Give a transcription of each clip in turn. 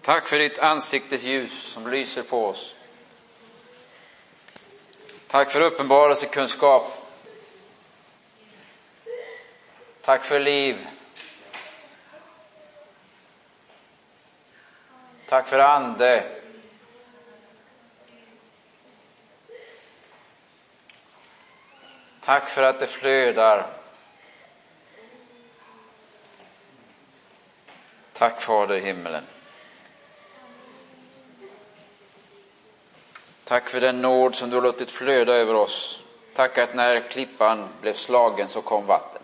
Tack för ditt ansiktes ljus som lyser på oss. Tack för uppenbarelsekunskap. Tack för liv. Tack för ande. Tack för att det flödar. Tack Fader i himmelen. Tack för den nåd som du har låtit flöda över oss. Tack att när klippan blev slagen så kom vatten.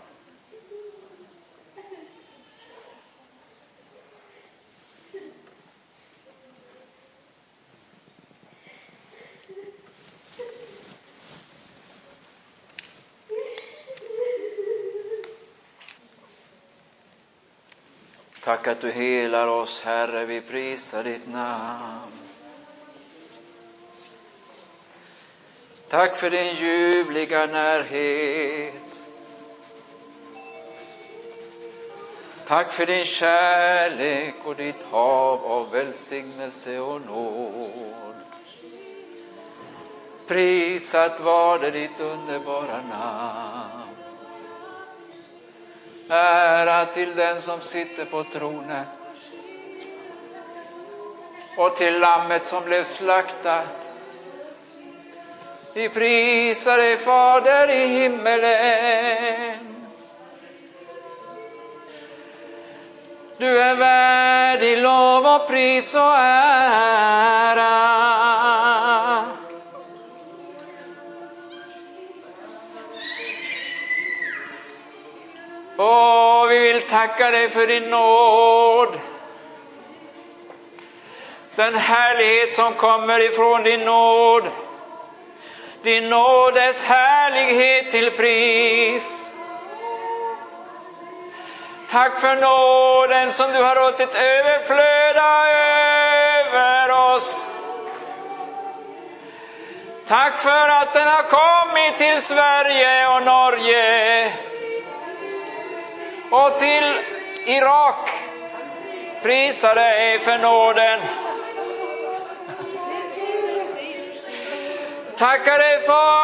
Tack att du helar oss, Herre, vi prisar ditt namn. Tack för din ljuvliga närhet. Tack för din kärlek och ditt hav av välsignelse och nåd. Prisat var det ditt underbara namn. Ära till den som sitter på tronen och till lammet som blev slaktat. Vi prisar dig, Fader i himmelen. Du är värdig lov och pris och ära. Och vi vill tacka dig för din nåd. Den härlighet som kommer ifrån din nåd. Din nådes härlighet till pris. Tack för nåden som du har låtit överflöda över oss. Tack för att den har kommit till Sverige och Norge och till Irak. Prisa dig för nåden. Tackar dig,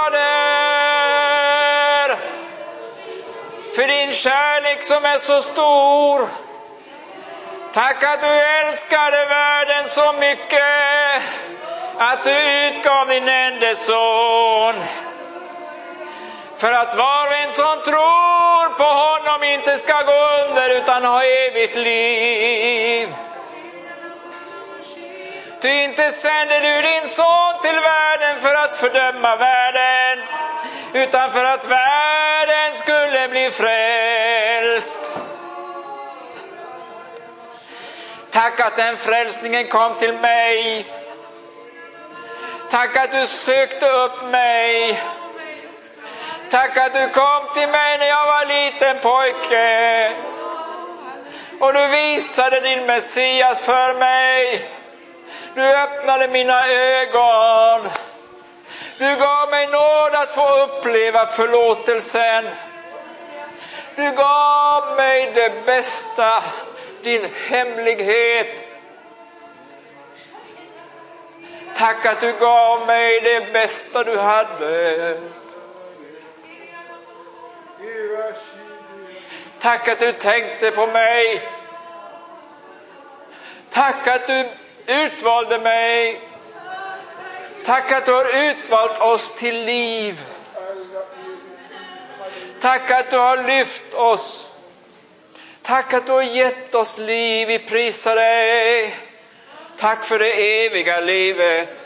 Fader, för din kärlek som är så stor. Tack att du älskade världen så mycket att du utgav din enda son. För att var och en som tror på honom inte ska gå under utan ha evigt liv. Du inte sände du din son till världen för att fördöma världen, utan för att världen skulle bli frälst. Tack att den frälsningen kom till mig. Tack att du sökte upp mig. Tack att du kom till mig när jag var liten pojke. Och du visade din Messias för mig. Du öppnade mina ögon. Du gav mig nåd att få uppleva förlåtelsen. Du gav mig det bästa, din hemlighet. Tack att du gav mig det bästa du hade. Tack att du tänkte på mig. Tack att du utvalde mig. Tack att du har utvalt oss till liv. Tack att du har lyft oss. Tack att du har gett oss liv. Vi prisar dig. Tack för det eviga livet.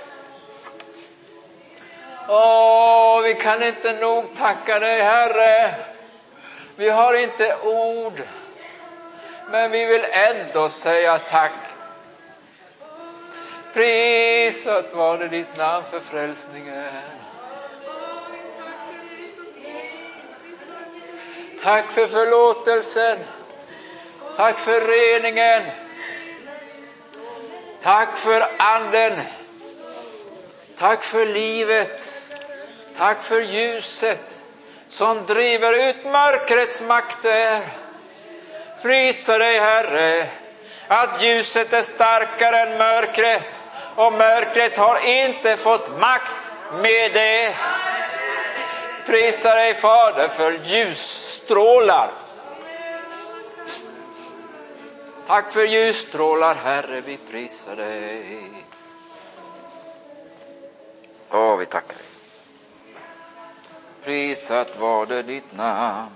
Vi kan inte nog tacka dig, Herre. Vi har inte ord, men vi vill ändå säga tack. Prisat var det ditt namn för frälsningen. Tack för förlåtelsen. Tack för reningen. Tack för anden. Tack för livet. Tack för ljuset som driver ut mörkrets makter. Prisa dig, Herre. Att ljuset är starkare än mörkret. Och mörkret har inte fått makt med det. Prisa dig, Fader, för ljusstrålar. Tack för ljusstrålar, Herre, vi prisar dig. Vi tackar dig. Prisat var det ditt namn.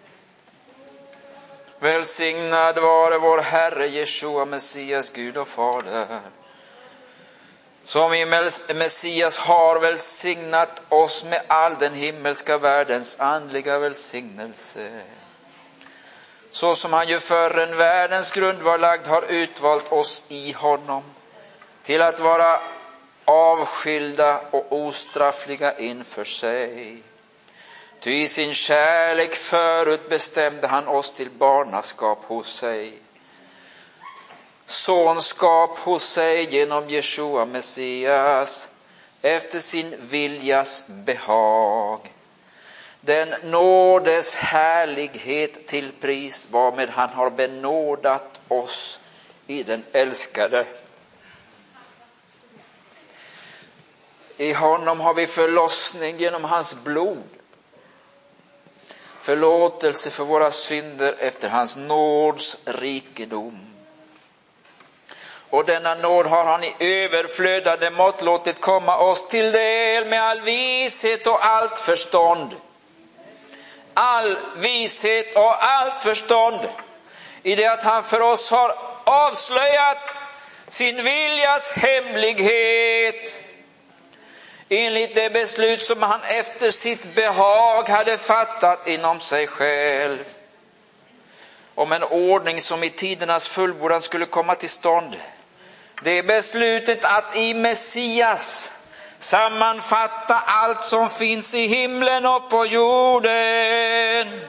Välsignad vare vår Herre Jeshua, Messias, Gud och Fader, som i Messias har välsignat oss med all den himmelska världens andliga välsignelse. Så som han ju förrän världens grund var lagd har utvalt oss i honom till att vara avskilda och ostraffliga inför sig. Ty i sin kärlek förut bestämde han oss till barnaskap hos sig. Sonskap hos sig genom Jeshua Messias, efter sin viljas behag. Den nådes härlighet till pris varmed han har benådat oss i den älskade. I honom har vi förlossning genom hans blod. Förlåtelse för våra synder efter hans nåds rikedom. Och denna nåd har han i överflödande mått låtit komma oss till del med all vishet och allt förstånd. All vishet och allt förstånd. I det att han för oss har avslöjat sin viljas hemlighet. Enligt det beslut som han efter sitt behag hade fattat inom sig själv. Om en ordning som i tidernas fullbordan skulle komma till stånd. Det är beslutet att i Messias sammanfatta allt som finns i himlen och på jorden.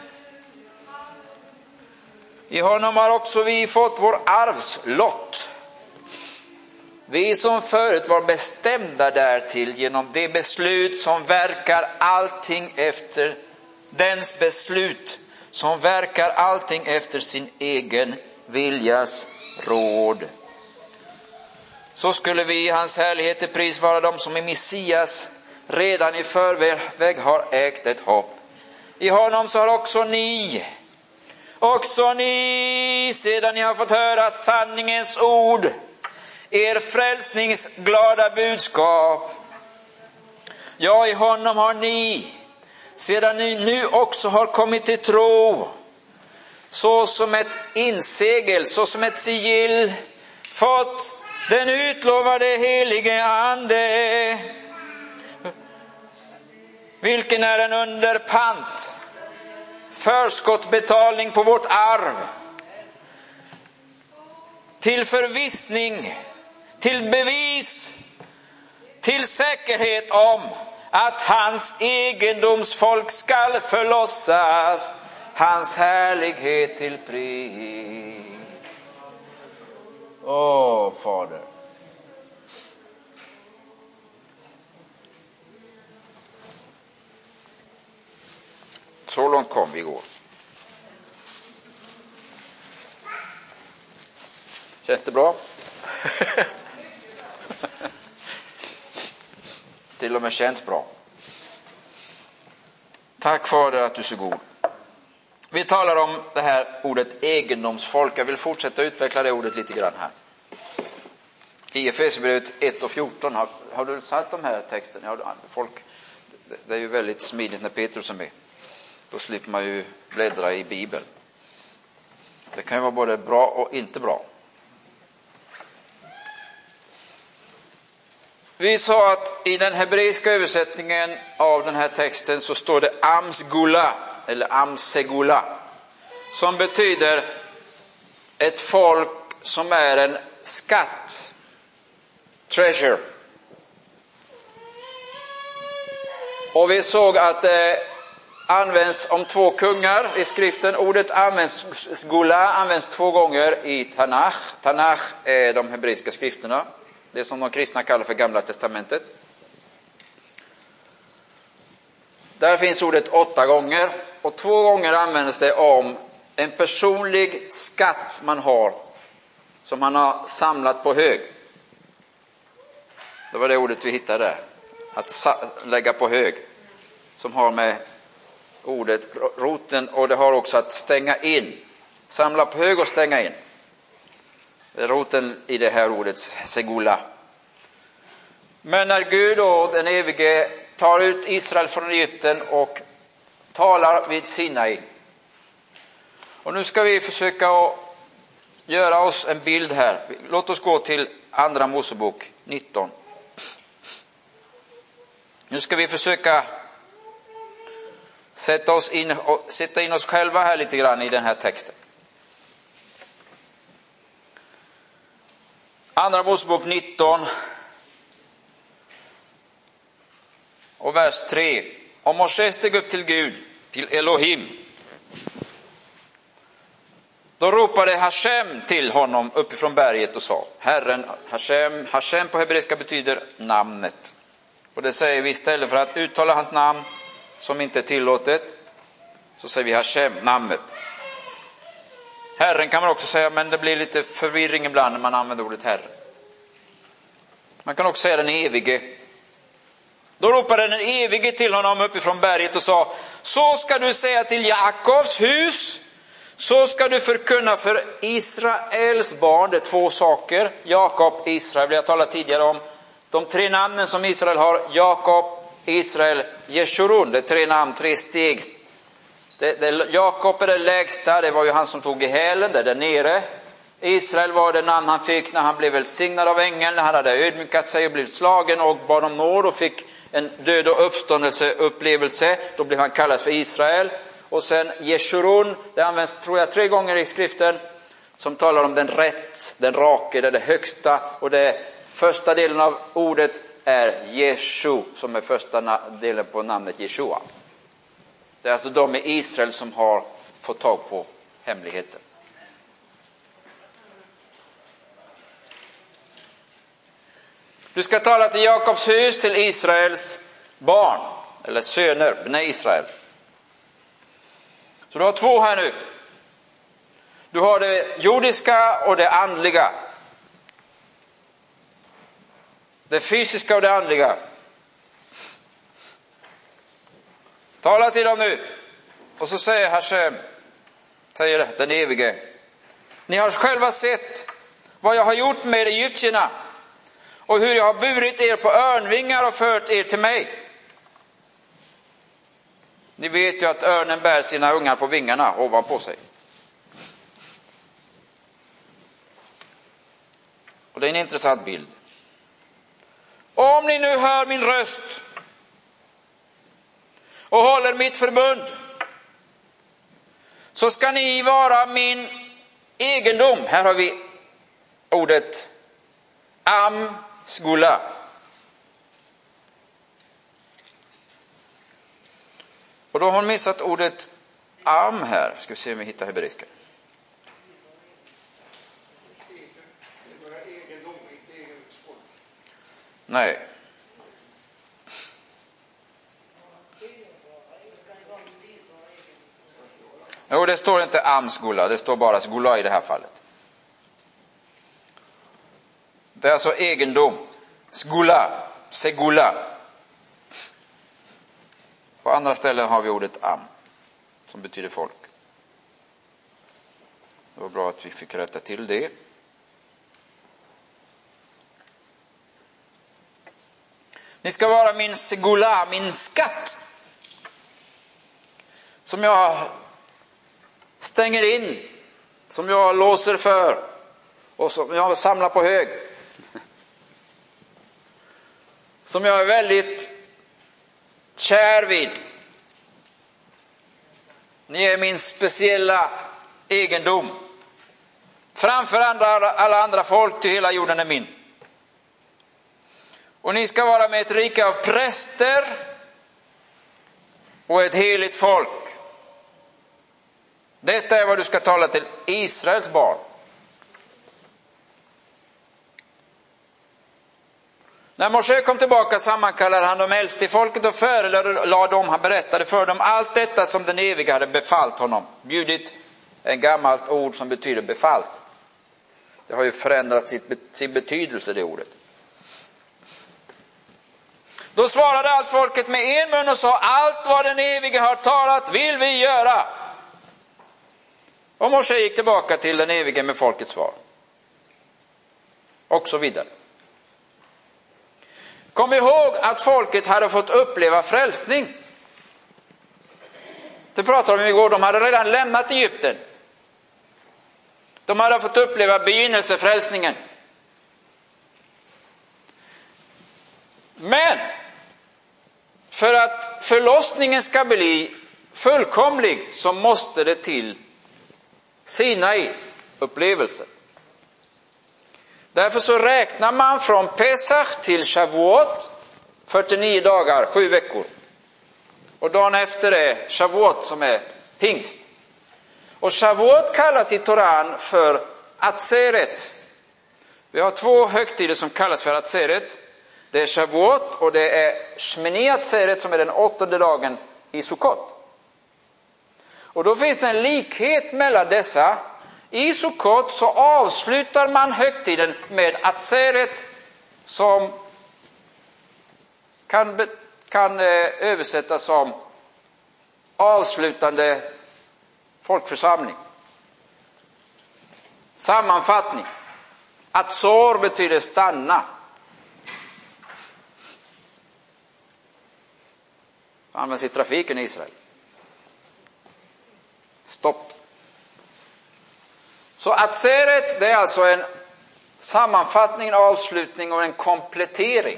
I honom har också vi fått vår arvslott. Vi som förut var bestämda därtill genom det beslut som verkar allting efter dens beslut som verkar allting efter sin egen viljas råd. Så skulle vi i hans härlighet i pris vara de som i Messias redan i förväg har ägt ett hopp. I honom så har också ni sedan ni har fått höra sanningens ord, er frälsningsglada budskap. Ja, i honom har ni, sedan ni nu också har kommit till tro, så som ett insegel, så som ett sigill, fått den utlovade helige ande, vilken är en underpant, förskottbetalning på vårt arv, till förvissning, till bevis, till säkerhet om att hans egendomsfolk skall förlossas, hans härlighet till pris. Fader. Så långt kom vi igår. Känns det bra? Till och med känns bra. Tack Fader att du är så god. Vi talar om det här ordet egendomsfolk. Jag vill fortsätta utveckla det ordet lite grann här. I Efesierbrevet 1:14 har du satt de här texten? Ja, det är ju väldigt smidigt när Petrus är med. Då slipper man ju bläddra i Bibeln. Det kan ju vara både bra och inte bra. Vi sa att i den hebreiska översättningen av den här texten så står det amsgula eller amsegula, som betyder ett folk som är en skatt, treasure. Och vi såg att det används om två kungar i skriften. Ordet amsgula används 2 gånger i Tanach. Tanach är de hebreiska skrifterna. Det som de kristna kallar för Gamla testamentet. Där finns ordet 8 gånger. Och 2 gånger används det om en personlig skatt man har som han har samlat på hög. Det var det ordet vi hittade där. Att lägga på hög. Som har med ordet roten, och det har också att stänga in. Samla på hög och stänga in. Det är roten i det här ordet segula. Men när Gud och den evige tar ut Israel från Egypten och talar vid Sinai. Och nu ska vi försöka att göra oss en bild här. Låt oss gå till andra Mosebok 19. Nu ska vi försöka sätta in oss själva här lite grann i den här texten. Andra Mosebok 19 och vers 3. Och Moshe steg upp till Gud, till Elohim. Då ropade Hashem till honom uppifrån berget och sa: Herren, Hashem. Hashem på hebreiska betyder namnet. Och det säger vi istället för att uttala hans namn som inte är tillåtet, så säger vi Hashem, namnet. Herren kan man också säga, men det blir lite förvirring ibland när man använder ordet Herren. Man kan också säga den evige. Då ropade den evige till honom uppifrån berget och sa: så ska du säga till Jakobs hus, så ska du förkunna för Israels barn. Det är två saker. Jakob, Israel, det jag talat tidigare om. De tre namnen som Israel har: Jakob, Israel, Jeshurun. Det är tre namn, tre steg. Jakob är det lägsta, det var ju han som tog i hälen, det där nere. Israel var det namn han fick när han blev välsignad av ängeln, när han hade ödmjukat sig och blivit slagen och bad om nåd och fick en död och uppståndelse upplevelse. Då blev han kallad för Israel. Och sen Jeshurun, det används tror jag 3 gånger i skriften, som talar om den rätt, den rake, det högsta. Och det första delen av ordet är Jeshu, som är första delen på namnet Jeshua. Det är alltså de i Israel som har fått tag på hemligheten. Du ska tala till Jakobs hus, till Israels barn, eller söner, bnei Israel. Så du har 2 här nu. Du har det jordiska och det andliga. Det fysiska och det andliga. Tala till dem nu. Och så säger Hashem, säger den evige: ni har själva sett vad jag har gjort med egyptierna och hur jag har burit er på örnvingar och fört er till mig. Ni vet ju att örnen bär sina ungar på vingarna ovanpå sig. Och det är en intressant bild. Om ni nu hör min röst och håller mitt förbund, så ska ni vara min egendom. Här har vi ordet am-skula. Och då har hon missat ordet am här. Ska vi se om vi hittar hebreiska. Nej. Jo, det står inte am-skula. Det står bara skula i det här fallet. Det är alltså egendom. Skula. Segula. På andra ställen har vi ordet am, som betyder folk. Det var bra att vi fick rätta till det. Ni ska vara min segula, min skatt, som jag stänger in, som jag låser för och som jag samlar på hög. Som jag är väldigt kär vid. Ni är min speciella egendom. Framför alla andra folk, till hela jorden är min. Och ni ska vara med ett rike av präster och ett heligt folk. Detta är vad du ska tala till Israels barn. När Moshe kom tillbaka sammankallade han de äldste i folket och förelade dem, han berättade för dem allt detta som den evige hade befallt honom. Bjudit är ett gammalt ord som betyder befallt. Det har ju förändrat sin betydelse, det ordet. Då svarade allt folket med en mun och sa: allt vad den evige har talat vill vi göra. Och Mose gick tillbaka till den evige med folkets svar. Och så vidare. Kom ihåg att folket hade fått uppleva frälsning. Det pratade vi om igår. De hade redan lämnat Egypten. De hade fått uppleva begynnelsefrälsningen. Men för att förlossningen ska bli fullkomlig så måste det till Sinai-upplevelsen. Därför så räknar man från Pesach till Shavuot 49 dagar, 7 veckor. Och dagen efter är Shavuot som är pingst. Och Shavuot kallas i Toran för Atzeret. Vi har 2 högtider som kallas för Atzeret. Det är Shavuot och det är Shmini Atzeret som är den 8:e dagen i Sukkot. Och då finns det en likhet mellan dessa. I Sukkot så avslutar man högtiden med Atzeret som kan översättas som avslutande folkförsamling. Sammanfattning. Atzor betyder stanna. Det används i trafiken i Israel. Stopp. Så Atzeret, det är alltså en sammanfattning, en avslutning och en komplettering.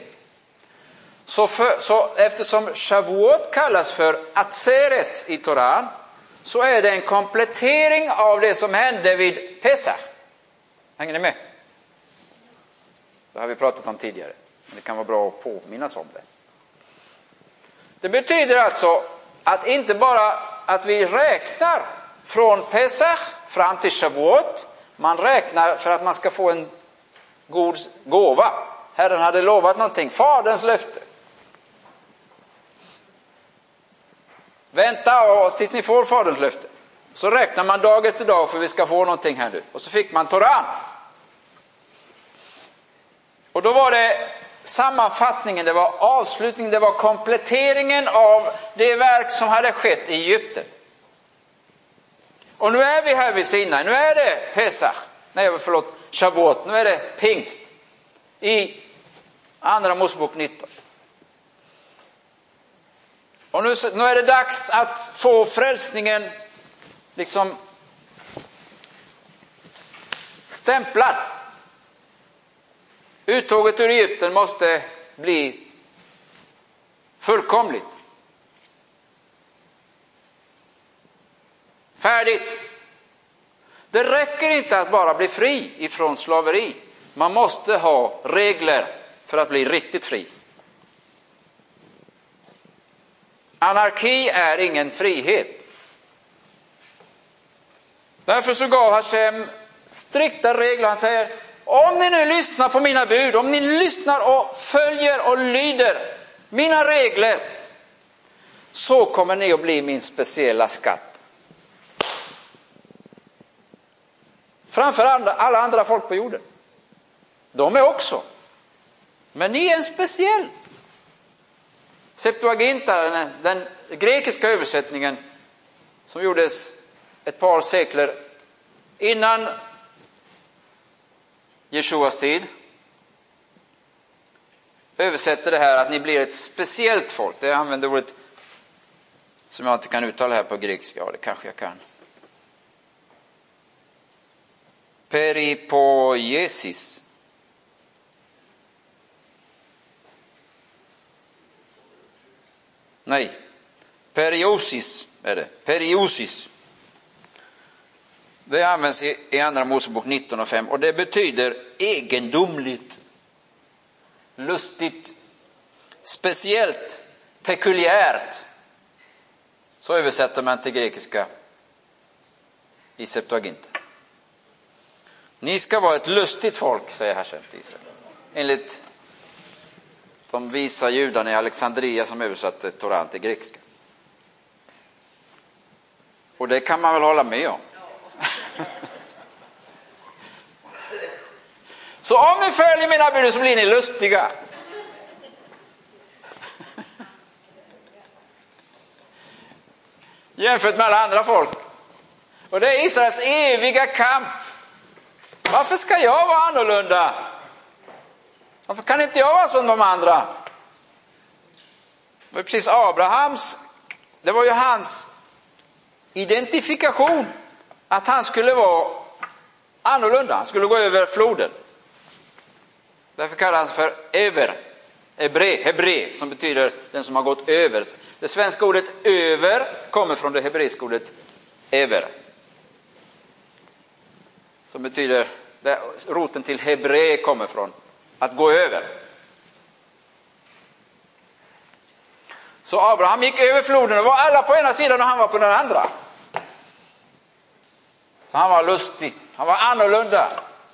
Så eftersom Shavuot kallas för Atzeret i Toran, så är det en komplettering av det som hände vid Pesach. Hänger ni med? Det har vi pratat om tidigare. Men det kan vara bra att påminnas om det. Det betyder alltså att inte bara att vi räknar från Pesach fram till Shavuot. Man räknar för att man ska få en god gåva. Herren hade lovat någonting. Faderns löfte. Vänta tills ni får faderns löfte. Så räknar man dag efter dag för vi ska få någonting här nu. Och så fick man Toran. Och då var det sammanfattningen, det var avslutningen, det var kompletteringen av det verk som hade skett i Egypten. Och nu är vi här vid Sinai, nu är det Pesach, Shavuot, nu är det pingst i andra Mosebok 19. Och nu är det dags att få frälsningen liksom stämplad. Uttåget ur Egypten måste bli fullkomligt. Färdigt. Det räcker inte att bara bli fri ifrån slaveri. Man måste ha regler för att bli riktigt fri. Anarki är ingen frihet. Därför så gav Hashem strikta regler. Han säger: om ni nu lyssnar på mina bud, om ni lyssnar och följer och lyder mina regler, så kommer ni att bli min speciella skatt. Framför alla andra folk på jorden. De är också. Men ni är en speciell. Septuaginta, den grekiska översättningen som gjordes ett par sekler innan Jeshuas tid, översätter det här att ni blir ett speciellt folk. Det använder ordet som jag inte kan uttala här på grekiska. Ja, det kanske jag kan. Peripoiesis. Nej, periosis är det. Periosis. Det används i andra Mosebok 19:5 och det betyder egendomligt, lustigt, speciellt, pekuliärt. Så översätter man till grekiska i Septuaginta. Ni ska vara ett lustigt folk, säger Hashem till Israel. Enligt de visa judarna i Alexandria som översatte Toran till grekiska. Och det kan man väl hålla med om. Så om ni följer mina bud så blir ni lustiga. Jämfört med alla andra folk. Och det är Israels eviga kamp. Varför ska jag vara annorlunda? Varför kan inte jag vara som de andra? Det var precis Abrahams, det var ju hans identifikation att han skulle vara annorlunda. Han skulle gå över floden. Därför kallar han för hebre, som betyder den som har gått över. Det svenska ordet över kommer från det hebreiska ordet ever. Som betyder, där roten till hebre kommer från att gå över. Så Abraham gick över floden och var alla på ena sidan och han var på den andra. Så han var lustig, han var annorlunda.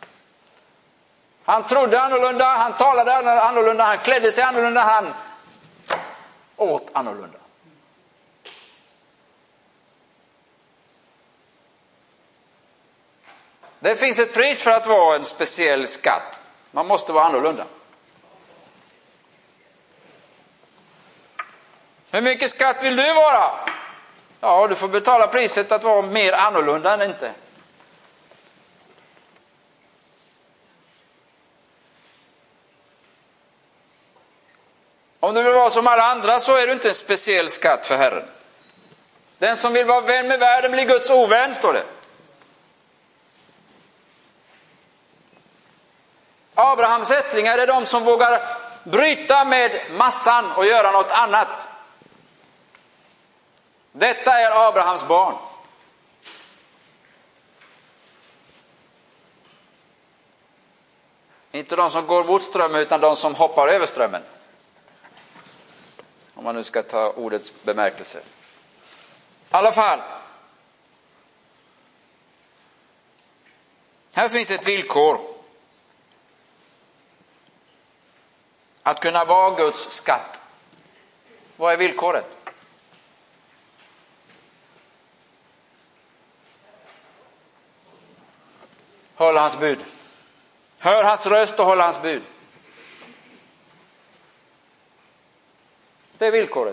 Han trodde annorlunda, han talade annorlunda, han klädde sig annorlunda, han åt annorlunda. Det finns ett pris för att vara en speciell skatt. Man måste vara annorlunda. Hur mycket skatt vill du vara? Ja, du får betala priset att vara mer annorlunda än inte. Om du vill vara som alla andra så är du inte en speciell skatt för Herren. Den som vill vara vän med världen blir Guds ovän, står det. Abrahams ättlingar är de som vågar bryta med massan och göra något annat. Detta är Abrahams barn. Inte de som går mot strömmen utan de som hoppar över strömmen. Om man nu ska ta ordets bemärkelse. I alla fall. Här finns ett villkor. Att kunna vara Guds skatt. Vad är villkoret? Håll hans bud. Hör hans röst och håll hans bud. Det är villkoret.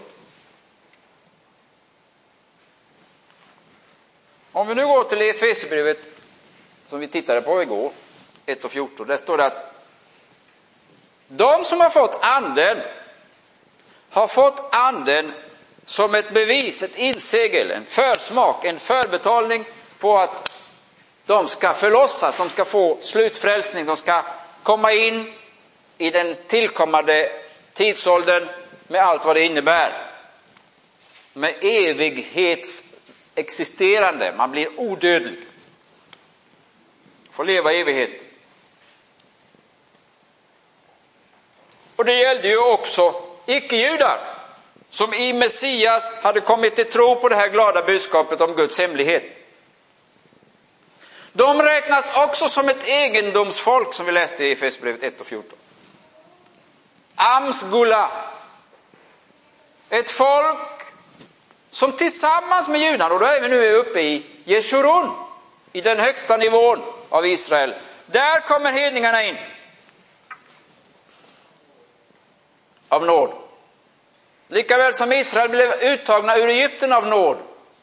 Om vi nu går till Efesierbrevet som vi tittade på igår, 1:14, där står det att de som har fått anden som ett bevis, ett insegel, en försmak, en förbetalning på att de ska förlossas, de ska få slutfrälsning, de ska komma in i den tillkommande tidsåldern med allt vad det innebär. Med evighetsexisterande, man blir odödlig. Får leva i evighet. Och det gällde ju också icke-judar som i Messias hade kommit till tro på det här glada budskapet om Guds hemlighet. De räknas också som ett egendomsfolk som vi läste i Efesierbrevet 1:14. Amsgula. Ett folk som tillsammans med judarna, och då är vi nu uppe i Jeshurun, i den högsta nivån av Israel. Där kommer hedningarna in. Av nåd. Likaväl som Israel blev uttagna ur Egypten av nåd,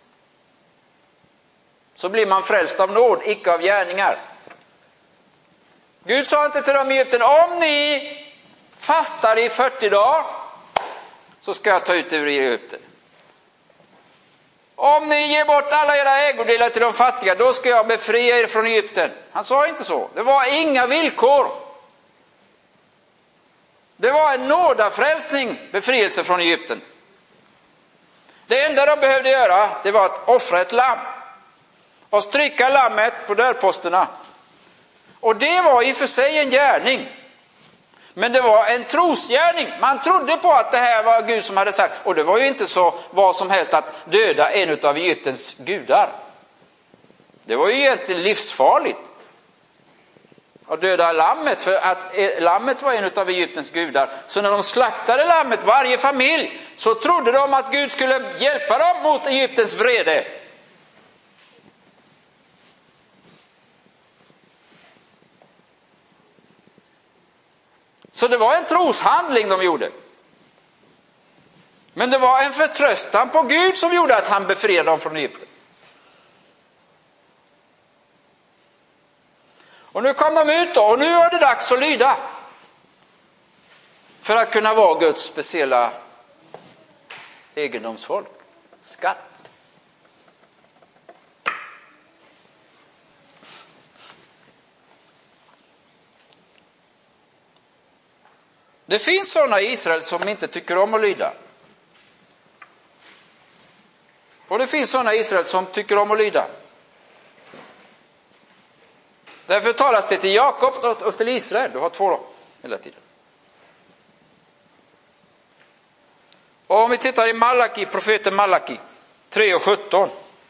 så blir man frälst av nåd, icke av gärningar. Gud sa inte till dem i Egypten: om ni fastar i 40 dagar så ska jag ta ut ur Egypten. Om ni ger bort alla era ägodelar till de fattiga, då ska jag befria er från Egypten. Han sa inte så. Det var inga villkor. Det var en nådafrälsning, befrielse från Egypten. Det enda de behövde göra, det var att offra ett lamm och stryka lammet på dörrposterna. Och det var i och för sig en gärning. Men det var en trosgärning. Man trodde på att det här var Gud som hade sagt. Och det var ju inte så vad som helst att döda en av Egyptens gudar. Det var ju egentligen livsfarligt att döda lammet, för att lammet var en av Egyptens gudar. Så när de slaktade lammet, varje familj, så trodde de att Gud skulle hjälpa dem mot Egyptens vrede. Så det var en troshandling de gjorde. Men det var en förtröstan på Gud som gjorde att han befriade dem från Egypten. Och nu kom de ut då, och nu var det dags att lyda. För att kunna vara Guds speciella egendomsfolk. Skatt. Det finns sådana i Israel som inte tycker om att lyda. Och det finns sådana i Israel som tycker om att lyda. Därför talas det till Jakob och till Israel. Du har två då, hela tiden. Och om vi tittar i Malaki, profeten Malaki 3:17.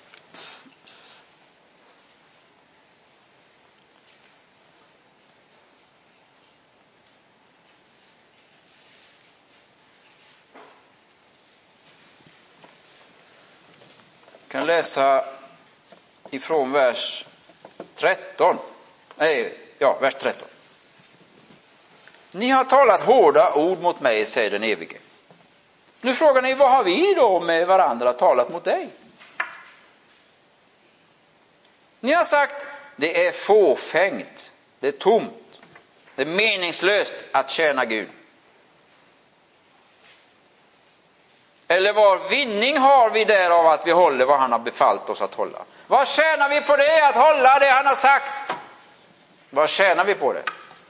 Jag kan läsa ifrån vers 13. Vers 13. Ni har talat hårda ord mot mig, säger den evige. Nu frågar ni, vad har vi då med varandra talat mot dig? Ni har sagt, det är fåfängt, det är tomt, det är meningslöst att tjäna Gud. Eller vad vinning har vi därav att vi håller vad han har befallt oss att hålla? Vad tjänar vi på det, att hålla det han har sagt? Vad tjänar vi på det?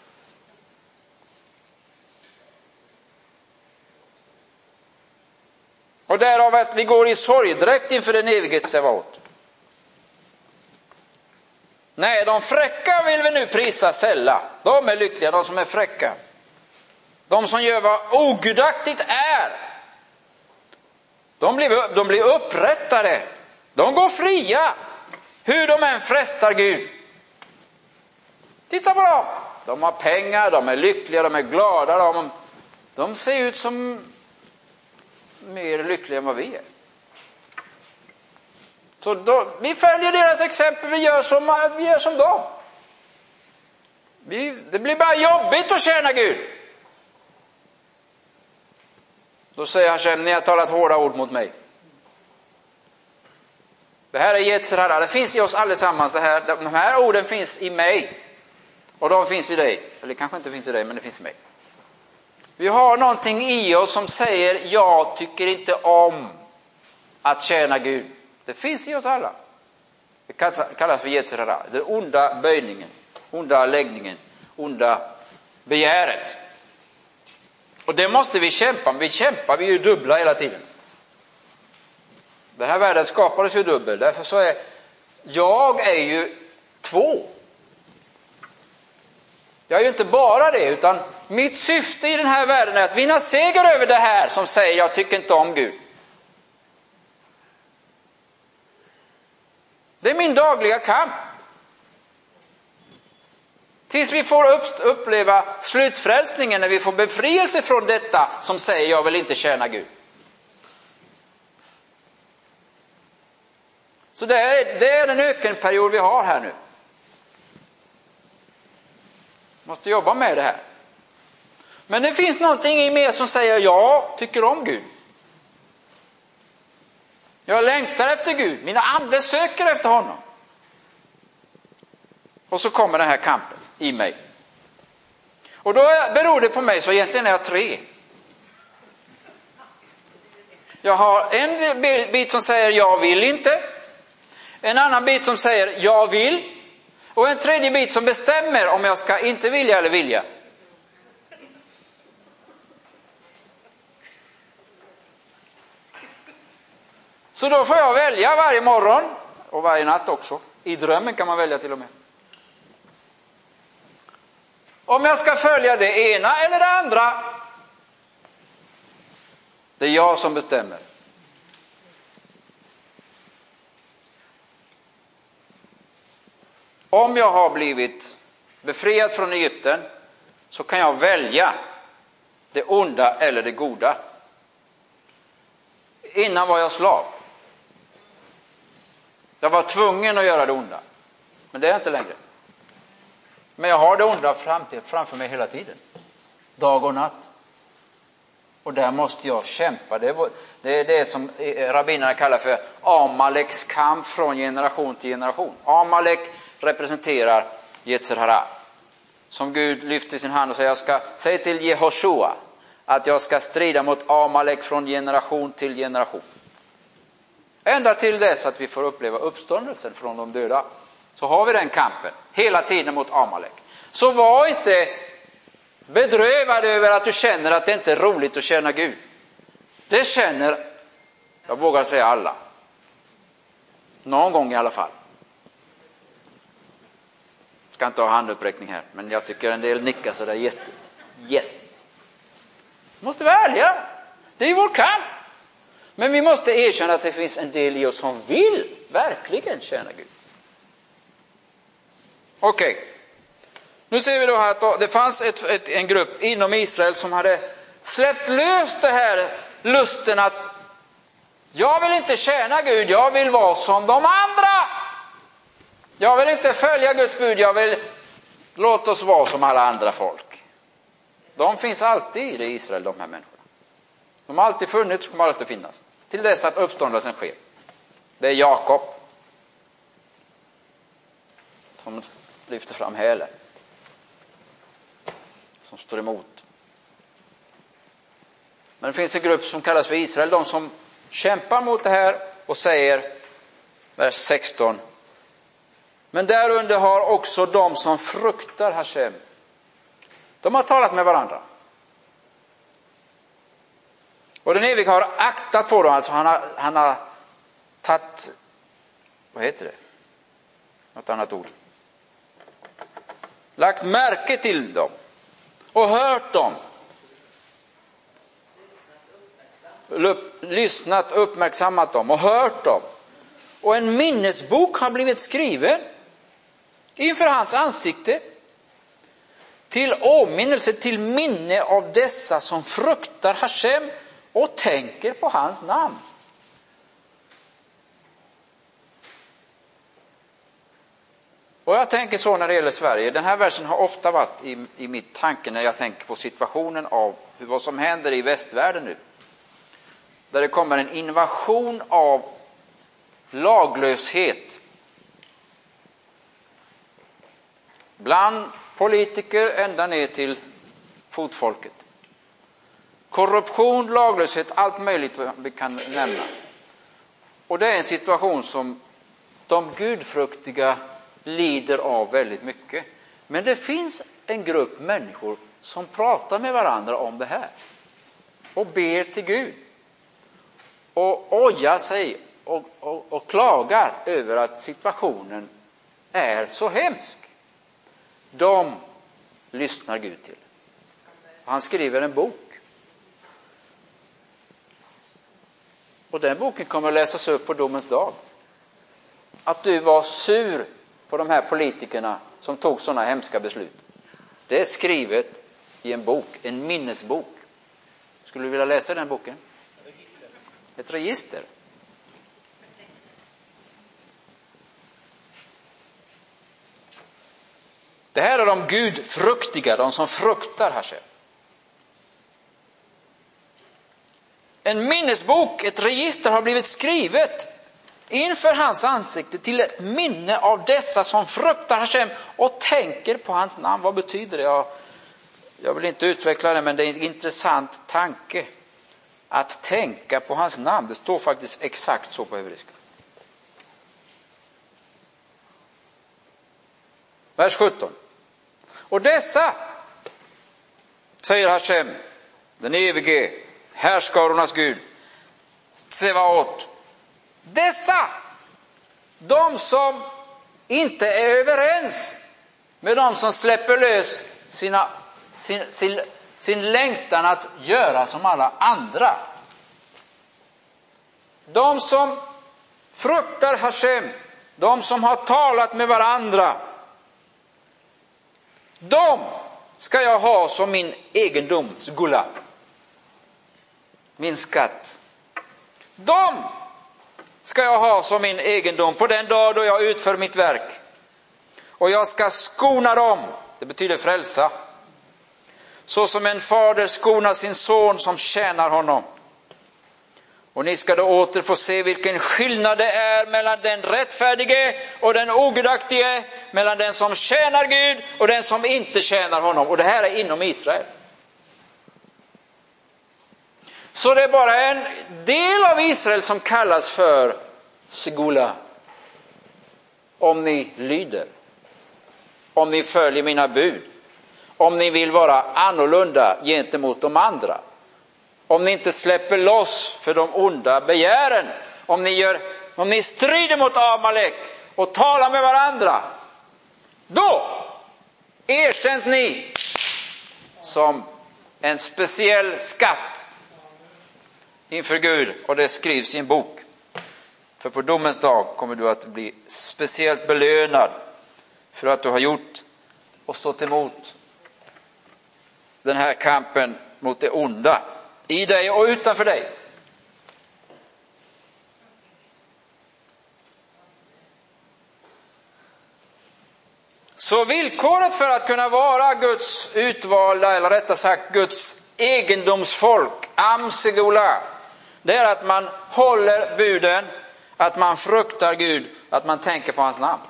Och därav att vi går i sorgdräkt inför den evighet Sevaot. Nej, de fräcka vill vi nu prisa sälla. De är lyckliga, de som är fräcka. De som gör vad ogudaktigt är. De blir upprättade. De går fria. Hur de än frestar Gud. Titta på dem. De har pengar, de är lyckliga, de är glada. De ser ut som mer lyckliga än vad vi är. Så vi följer deras exempel, vi gör som dem. Det blir bara jobbigt att tjäna Gud. Då säger Hashem, ni har talat hårda ord mot mig. Det här är Yetzirah, det finns i oss allesammans. De här orden finns i mig. Och de finns i dig. Eller kanske inte finns i dig, men det finns i mig. Vi har någonting i oss som säger, jag tycker inte om att tjäna Gud. Det finns i oss alla. Det kallas för Yetzirah. Den onda böjningen, onda läggningen, onda begäret. Och det måste vi kämpa. Vi är ju dubbla hela tiden. Den här världen skapades ju dubbel. Därför så är jag ju två. Jag är ju inte bara det, utan mitt syfte i den här världen är att vinna seger över det här som säger jag tycker inte om Gud. Det är min dagliga kamp. Tills vi får uppleva slutfrälsningen, när vi får befrielse från detta som säger jag vill inte tjäna Gud. Så det är den ökenperiod vi har här nu. Måste jobba med det här. Men det finns någonting i mig som säger jag tycker om Gud. Jag längtar efter Gud. Mina andar söker efter honom. Och så kommer den här kampen i mig. Och då beror det på mig, så egentligen är jag tre. Jag har en bit som säger jag vill inte. En annan bit som säger jag vill. Och en tredje bit som bestämmer om jag ska inte vilja eller vilja. Så då får jag välja varje morgon och varje natt också. I drömmen kan man välja till och med. Om jag ska följa det ena eller det andra. Det är jag som bestämmer. Om jag har blivit befriad från Egypten så kan jag välja det onda eller det goda. Innan var jag slav. Jag var tvungen att göra det onda. Men det är jag inte längre. Men jag har det onda framför mig hela tiden. dag och natt. Och där måste jag kämpa. Det är det som rabbinerna kallar för Amaleks kamp från generation till generation. Amalek representerar Yetzer hara. Som Gud lyfter sin hand och säger, säg till Jehoshua att jag ska strida mot Amalek från generation till generation. Ända till dess att vi får uppleva uppståndelsen från de döda. Så har vi den kampen hela tiden mot Amalek. Så var inte bedrövad över att du känner att det inte är roligt att tjäna Gud. Det känner, jag vågar säga alla. Någon gång i alla fall. Jag ska inte ha handuppräckning här, men jag tycker en del nickar så där jätte. Yes. Måste vara ärliga. Det är vår kamp. Men vi måste erkänna att det finns en del i oss som vill verkligen tjäna Gud. Okej. Nu ser vi då här att det fanns en grupp inom Israel som hade släppt lös det här lusten att jag vill inte tjäna Gud, jag vill vara som de andra. Jag vill inte följa Guds bud, jag vill låta oss vara som alla andra folk. De finns alltid i Israel, de här människorna. De har alltid funnits och kommer alltid finnas. Till dess att uppståndelsen sker. Det är Jakob som lyfter fram hälen. Som står emot. Men det finns en grupp som kallas för Israel. De som kämpar mot det här och säger, vers 16. Men därunder har också de som fruktar Hashem. De har talat med varandra. Och den evige har aktat på dem. Alltså han har tagit, vad heter det? Något annat ord. Lagt märke till dem. Och hört dem. Lyssnat, uppmärksammat dem och hört dem. Och en minnesbok har blivit skriven inför hans ansikte. Till åminnelse, till minne av dessa som fruktar Hashem och tänker på hans namn. Och jag tänker så när det gäller Sverige. Den här versen har ofta varit i mitt tanke när jag tänker på situationen av vad som händer i västvärlden nu. Där det kommer en invasion av laglöshet. Bland politiker ända ner till fotfolket. Korruption, laglöshet, allt möjligt vi kan nämna. Och det är en situation som de gudfruktiga lider av väldigt mycket. Men det finns en grupp människor som pratar med varandra om det här. Och ber till Gud. Och ojar sig och klagar över att situationen är så hemsk. De lyssnar Gud till. Han skriver en bok. Och den boken kommer att läsas upp på domens dag. Att du var sur på de här politikerna som tog sådana hemska beslut. Det är skrivet i en bok, en minnesbok. Skulle du vilja läsa den boken? Ett register. Det här är de gudfruktiga, de som fruktar Hashem. En minnesbok, ett register har blivit skrivet inför hans ansikte till ett minne av dessa som fruktar Hashem och tänker på hans namn. Vad betyder det? Jag vill inte utveckla det, men det är en intressant tanke. Att tänka på hans namn, det står faktiskt exakt så på hebreiska. Vers 17. Och dessa, säger Hashem, den evige, härskarornas Gud, Tsevaot. Dessa, de som inte är överens med de som släpper lös sin längtan att göra som alla andra. De som fruktar Hashem, de som har talat med varandra, de ska jag ha som min egendom, sgula, min skatt. De ska jag ha som min egendom på den dag då jag utför mitt verk. Och jag ska skona dem, det betyder frälsa, så som en fader skonar sin son som tjänar honom. Och ni ska då åter få se vilken skillnad det är mellan den rättfärdige och den ogudaktige, mellan den som tjänar Gud och den som inte tjänar honom. Och det här är inom Israel. Så det är bara en del av Israel som kallas för Segula. Om ni lyder, om ni följer mina bud, om ni vill vara annorlunda gentemot de andra, om ni inte släpper loss för de onda begären, om ni strider mot Amalek och talar med varandra, då erkänns ni som en speciell skatt inför Gud, och det skrivs i en bok. För på domens dag kommer du att bli speciellt belönad för att du har gjort och stått emot den här kampen mot det onda i dig och utanför dig. Så villkoret för att kunna vara Guds utvalda, eller rättare sagt Guds egendomsfolk, Am Segula, det är att man håller buden, att man fruktar Gud, att man tänker på hans namn.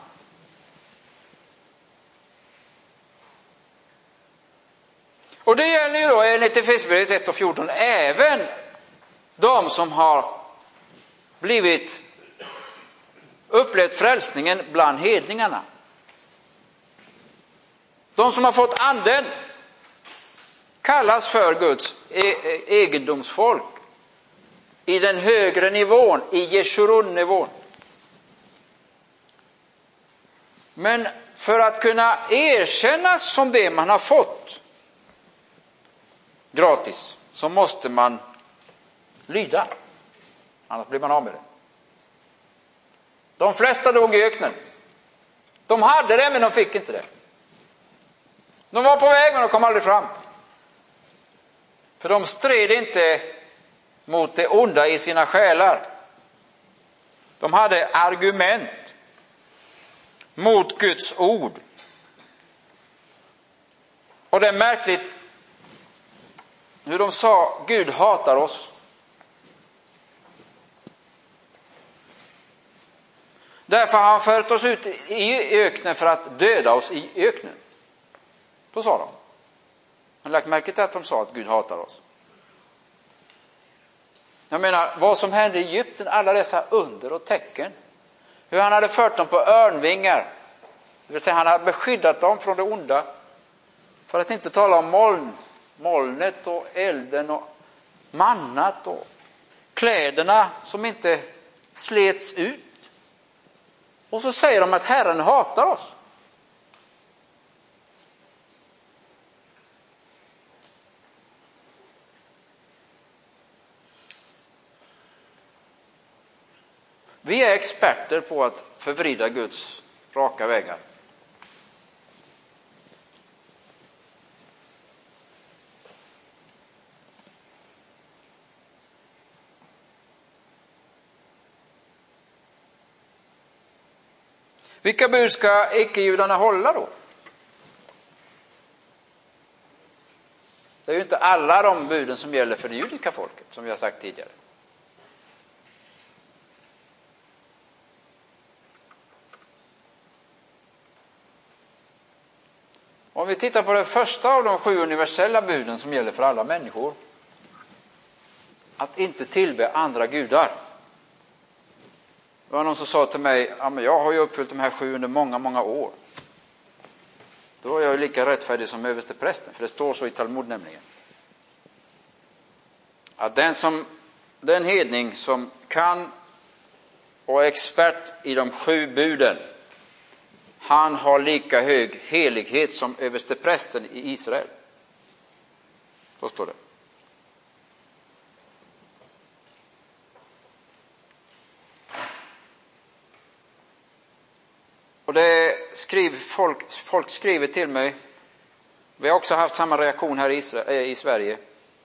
Och det gäller ju då enligt Efesierbrevet 1:14 även de som har upplevt frälsningen bland hedningarna. De som har fått anden kallas för Guds egendomsfolk i den högre nivån, i Jeshurun-nivån. Men för att kunna erkännas som det man har fått gratis så måste man lyda. Annars blir man av med det. De flesta dog i öknen. De hade det men de fick inte det. De var på väg men de kom aldrig fram. För de stred inte mot det onda i sina själar. De hade argument mot Guds ord. Och det är märkligt hur de sa: Gud hatar oss. Därför har han fört oss ut i öknen för att döda oss i öknen. Då sa de. Han lagt märke till att de sa att Gud hatar oss. Jag menar, vad som hände i Egypten, alla dessa under och tecken. Hur han hade fört dem på örnvingar. Det vill säga han hade beskyddat dem från det onda. För att inte tala om molnet och elden och mannat och kläderna som inte slets ut. Och så säger de att Herren hatar oss. Vi är experter på att förvrida Guds raka vägar. Vilka bud ska icke-judarna hålla då? Det är ju inte alla de buden som gäller för det judiska folket, som vi har sagt tidigare. Om vi tittar på det första av de 7 universella buden som gäller för alla människor, att inte tillbe andra gudar. Det var någon som sa till mig: ja, men jag har ju uppfyllt de här 7 under många, många år. Då är jag ju lika rättfärdig som översteprästen, för det står så i Talmud nämligen. Att den hedning som kan och är expert i de 7 buden, han har lika hög helighet som översteprästen i Israel. Så står det. Och det skriver folk skriver till mig. Vi har också haft samma reaktion här i Sverige.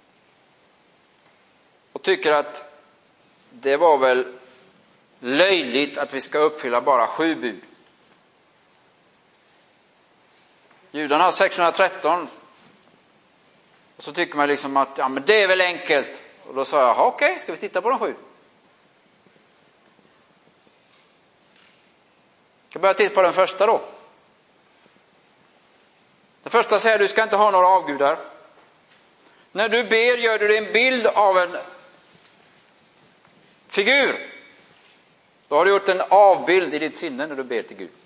Och tycker att det var väl löjligt att vi ska uppfylla bara 7 bud. Judarna har 613. Och så tycker man liksom att ja, men det är väl enkelt. Och då sa jag, okej, ska vi titta på de 7? Jag ska börja titta på den första då. Den första säger du ska inte ha några avgudar. När du ber gör du en bild av en figur. Då har du gjort en avbild i ditt sinne när du ber till Gud.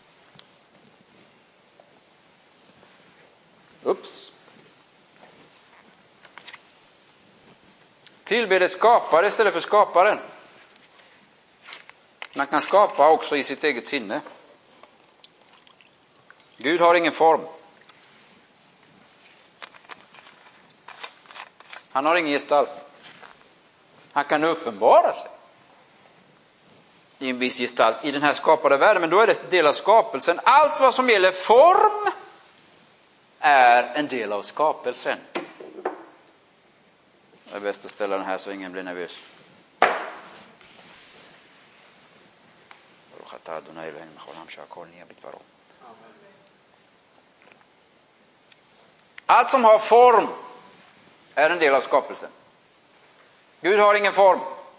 Ups. Tillbede skapare istället för skaparen. Man kan skapa också i sitt eget sinne. Gud har ingen form. Han har ingen gestalt. Han kan uppenbara sig i en viss gestalt i den här skapade världen, men då är det en del av skapelsen. Allt vad som gäller form är en del av skapelsen. Det är bäst att ställa den här så ingen blir nervös. Allt som har form är en del av skapelsen. Gud har ingen form.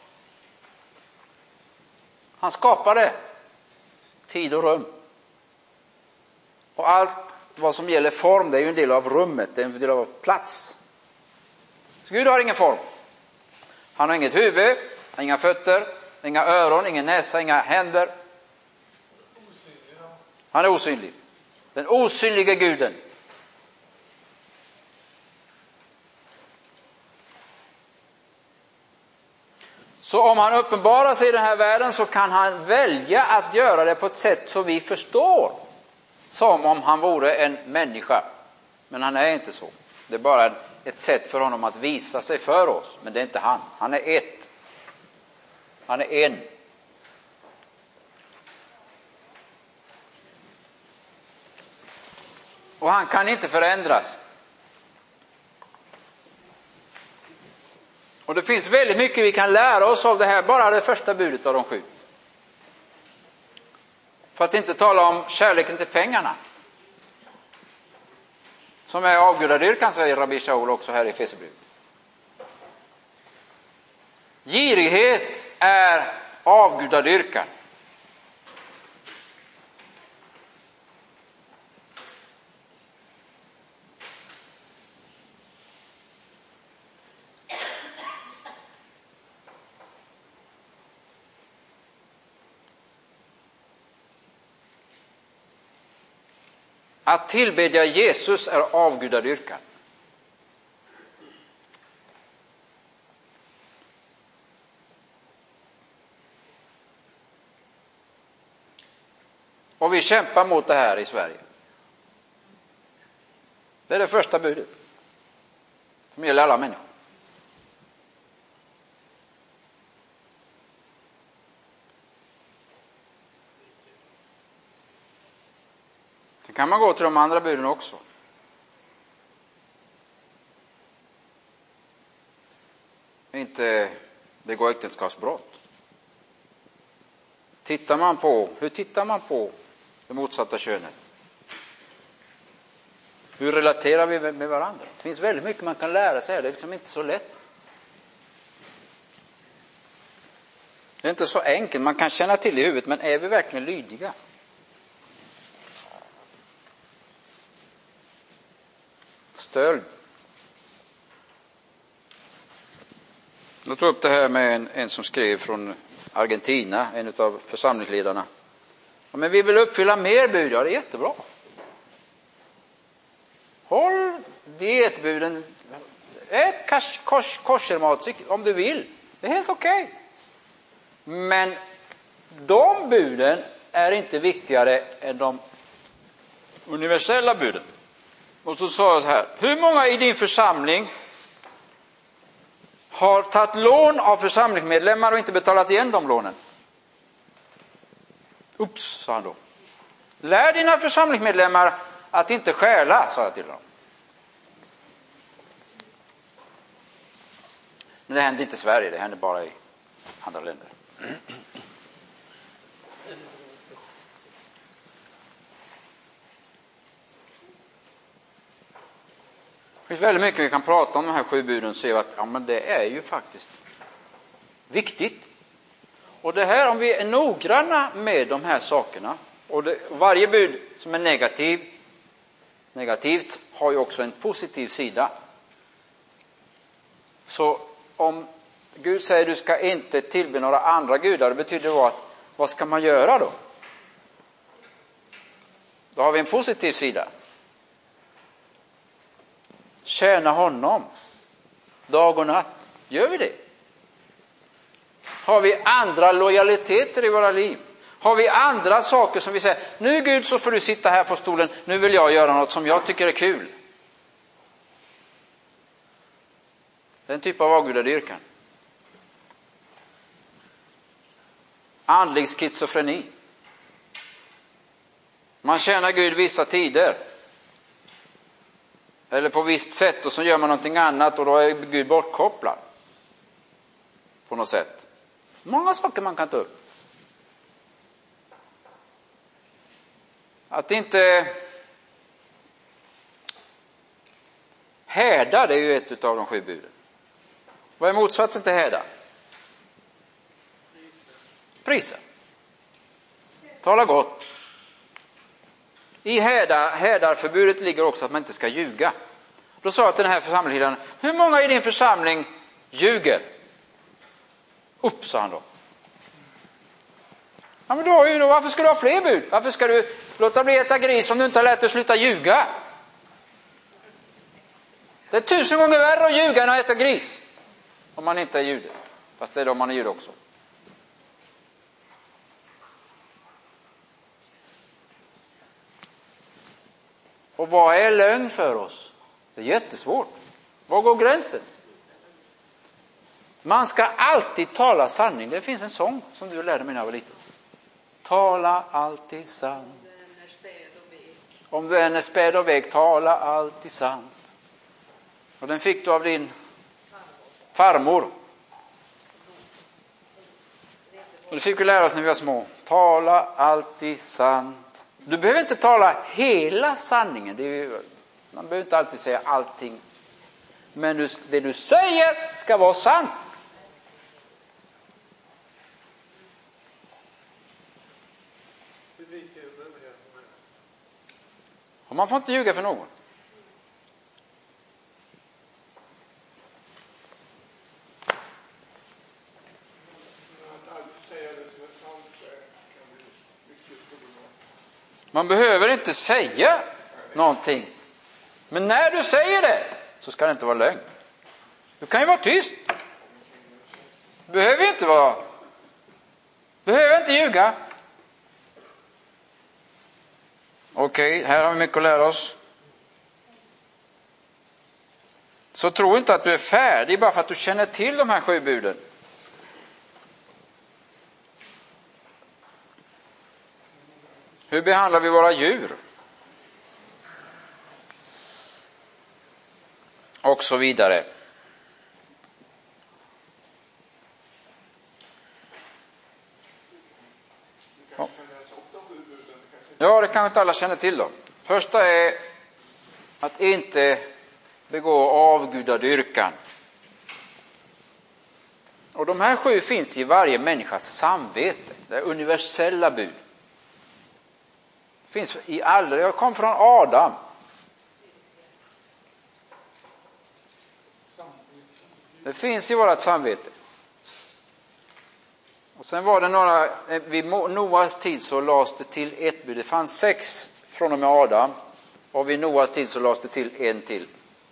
Han skapade tid och rum. Och allt vad som gäller form, det är ju en del av rummet, det är en del av plats. Så Gud har ingen form. Han har inget huvud, inga fötter, inga öron, ingen näsa, inga händer. Han är osynlig. Den osynliga guden. Så om han uppenbarar sig i den här världen så kan han välja att göra det på ett sätt så vi förstår. Som om han vore en människa. Men han är inte så. Det är bara ett sätt för honom att visa sig för oss. Men det är inte han. Han är ett. Han är en. Och han kan inte förändras. Och det finns väldigt mycket vi kan lära oss av det här. Bara det första budet av de 7. För att inte tala om kärleken till pengarna. Som är avgudadyrkan, säger Rabbi Shaul också här i Efesierbrevet. Girighet är avgudadyrkan. Att tillbedja Jesus är avgudadyrkan. Och vi kämpar mot det här i Sverige. Det är det första budet som gäller alla människor. Sen kan man gå till de andra buden också. Inte begå äktenskapsbrott. Hur tittar man på det motsatta könet? Hur relaterar vi med varandra? Det finns väldigt mycket man kan lära sig. Det är liksom inte så lätt. Det är inte så enkelt. Man kan känna till i huvudet, men är vi verkligen lydiga? Stöld. Jag tog upp det här med en som skrev från Argentina, en av församlingsledarna. Ja, men vi vill uppfylla mer bud. Ja, det är jättebra. Håll dietbuden. Ät koshermat om du vill. Det är helt okej. Men de buden är inte viktigare än de universella buden. Och så sa jag så här: hur många i din församling har tagit lån av församlingsmedlemmar och inte betalat igen de lånen? Ups, sa han då. Lär dina församlingsmedlemmar att inte stjäla, sa jag till dem. Men det händer inte i Sverige, det händer bara i andra länder. finns väldigt mycket vi kan prata om de här 7 buden och se att ja, men det är ju faktiskt viktigt. Och det här, om vi är noggranna med de här sakerna, och varje bud som är negativt har ju också en positiv sida. Så om Gud säger du ska inte tillbe några andra gudar, det betyder då att vad ska man göra då? Då har vi en positiv sida. Tjäna honom dag och natt. Gör vi det? Har vi andra lojaliteter i våra liv? Har vi andra saker som vi säger, nu Gud så får du sitta här på stolen, nu vill jag göra något som jag tycker är kul. Det är en typ av avgudadyrkan. Andlig schizofreni. Man tjänar Gud vissa tider. Eller på visst sätt, och så gör man någonting annat och då är Gud bortkopplad. På något sätt. Många saker man kan ta upp. Att inte härda, det är ju ett av de 7 buden. Vad är motsatsen till härda? Prisa. Tala gott. I härdarförbudet ligger också att man inte ska ljuga. Då sa jag till den här församlingen, hur många i din församling ljuger? Upp, sa han då. Ja, men då, varför ska du ha fler bud? Varför ska du låta bli äta gris om du inte har lärt dig att sluta ljuga? Det är 1000 gånger värre att ljuga än att äta gris. Om man inte är jude. Fast det är då man är jude också. Och vad är lögn för oss? Det är jättesvårt. Var går gränsen? Man ska alltid tala sanning. Det finns en sång som du lärde mig när jag var liten. Tala alltid sant. Om du än är späd och vek, tala alltid sant. Och den fick du av din farmor. Och det fick vi lära oss när vi var små. Tala alltid sant. Du behöver inte tala hela sanningen. Man behöver inte alltid säga allting. Men det du säger ska vara sant. Och man får inte ljuga för någon. Man behöver inte säga någonting. Men när du säger det så ska det inte vara lögn. Du kan ju vara tyst. Behöver inte ljuga. Okej, här har vi mycket att lära oss. Så tro inte att du är färdig bara för att du känner till de här 7 buden. Hur behandlar vi våra djur? Och så vidare. Ja, det kanske inte alla känner till då. Första är att inte begå avgudadyrkan. Och de här 7 finns i varje människas samvete. Det är universella bud. Finns i alla. Jag kom från Adam. Det finns i vårt samvete. Och sen var det några, vid Noas tid så lades det till ett bud. Det fanns 6 från och med Adam. Och vid Noas tid så lades det till en till.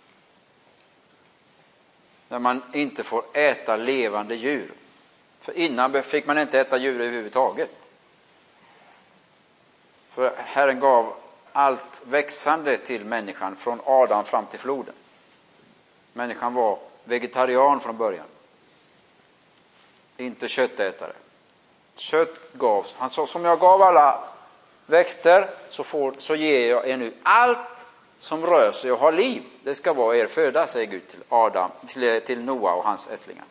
Där man inte får äta levande djur. För innan fick man inte äta djur överhuvudtaget. För Herren gav allt växande till människan från Adam fram till floden. Människan var vegetarian från början. Inte köttätare. Kött gavs. Han sa, som jag gav alla växter så ger jag er nu allt som rör sig och har liv. Det ska vara er föda, säger Gud till Adam, till Noa och hans ättlingar.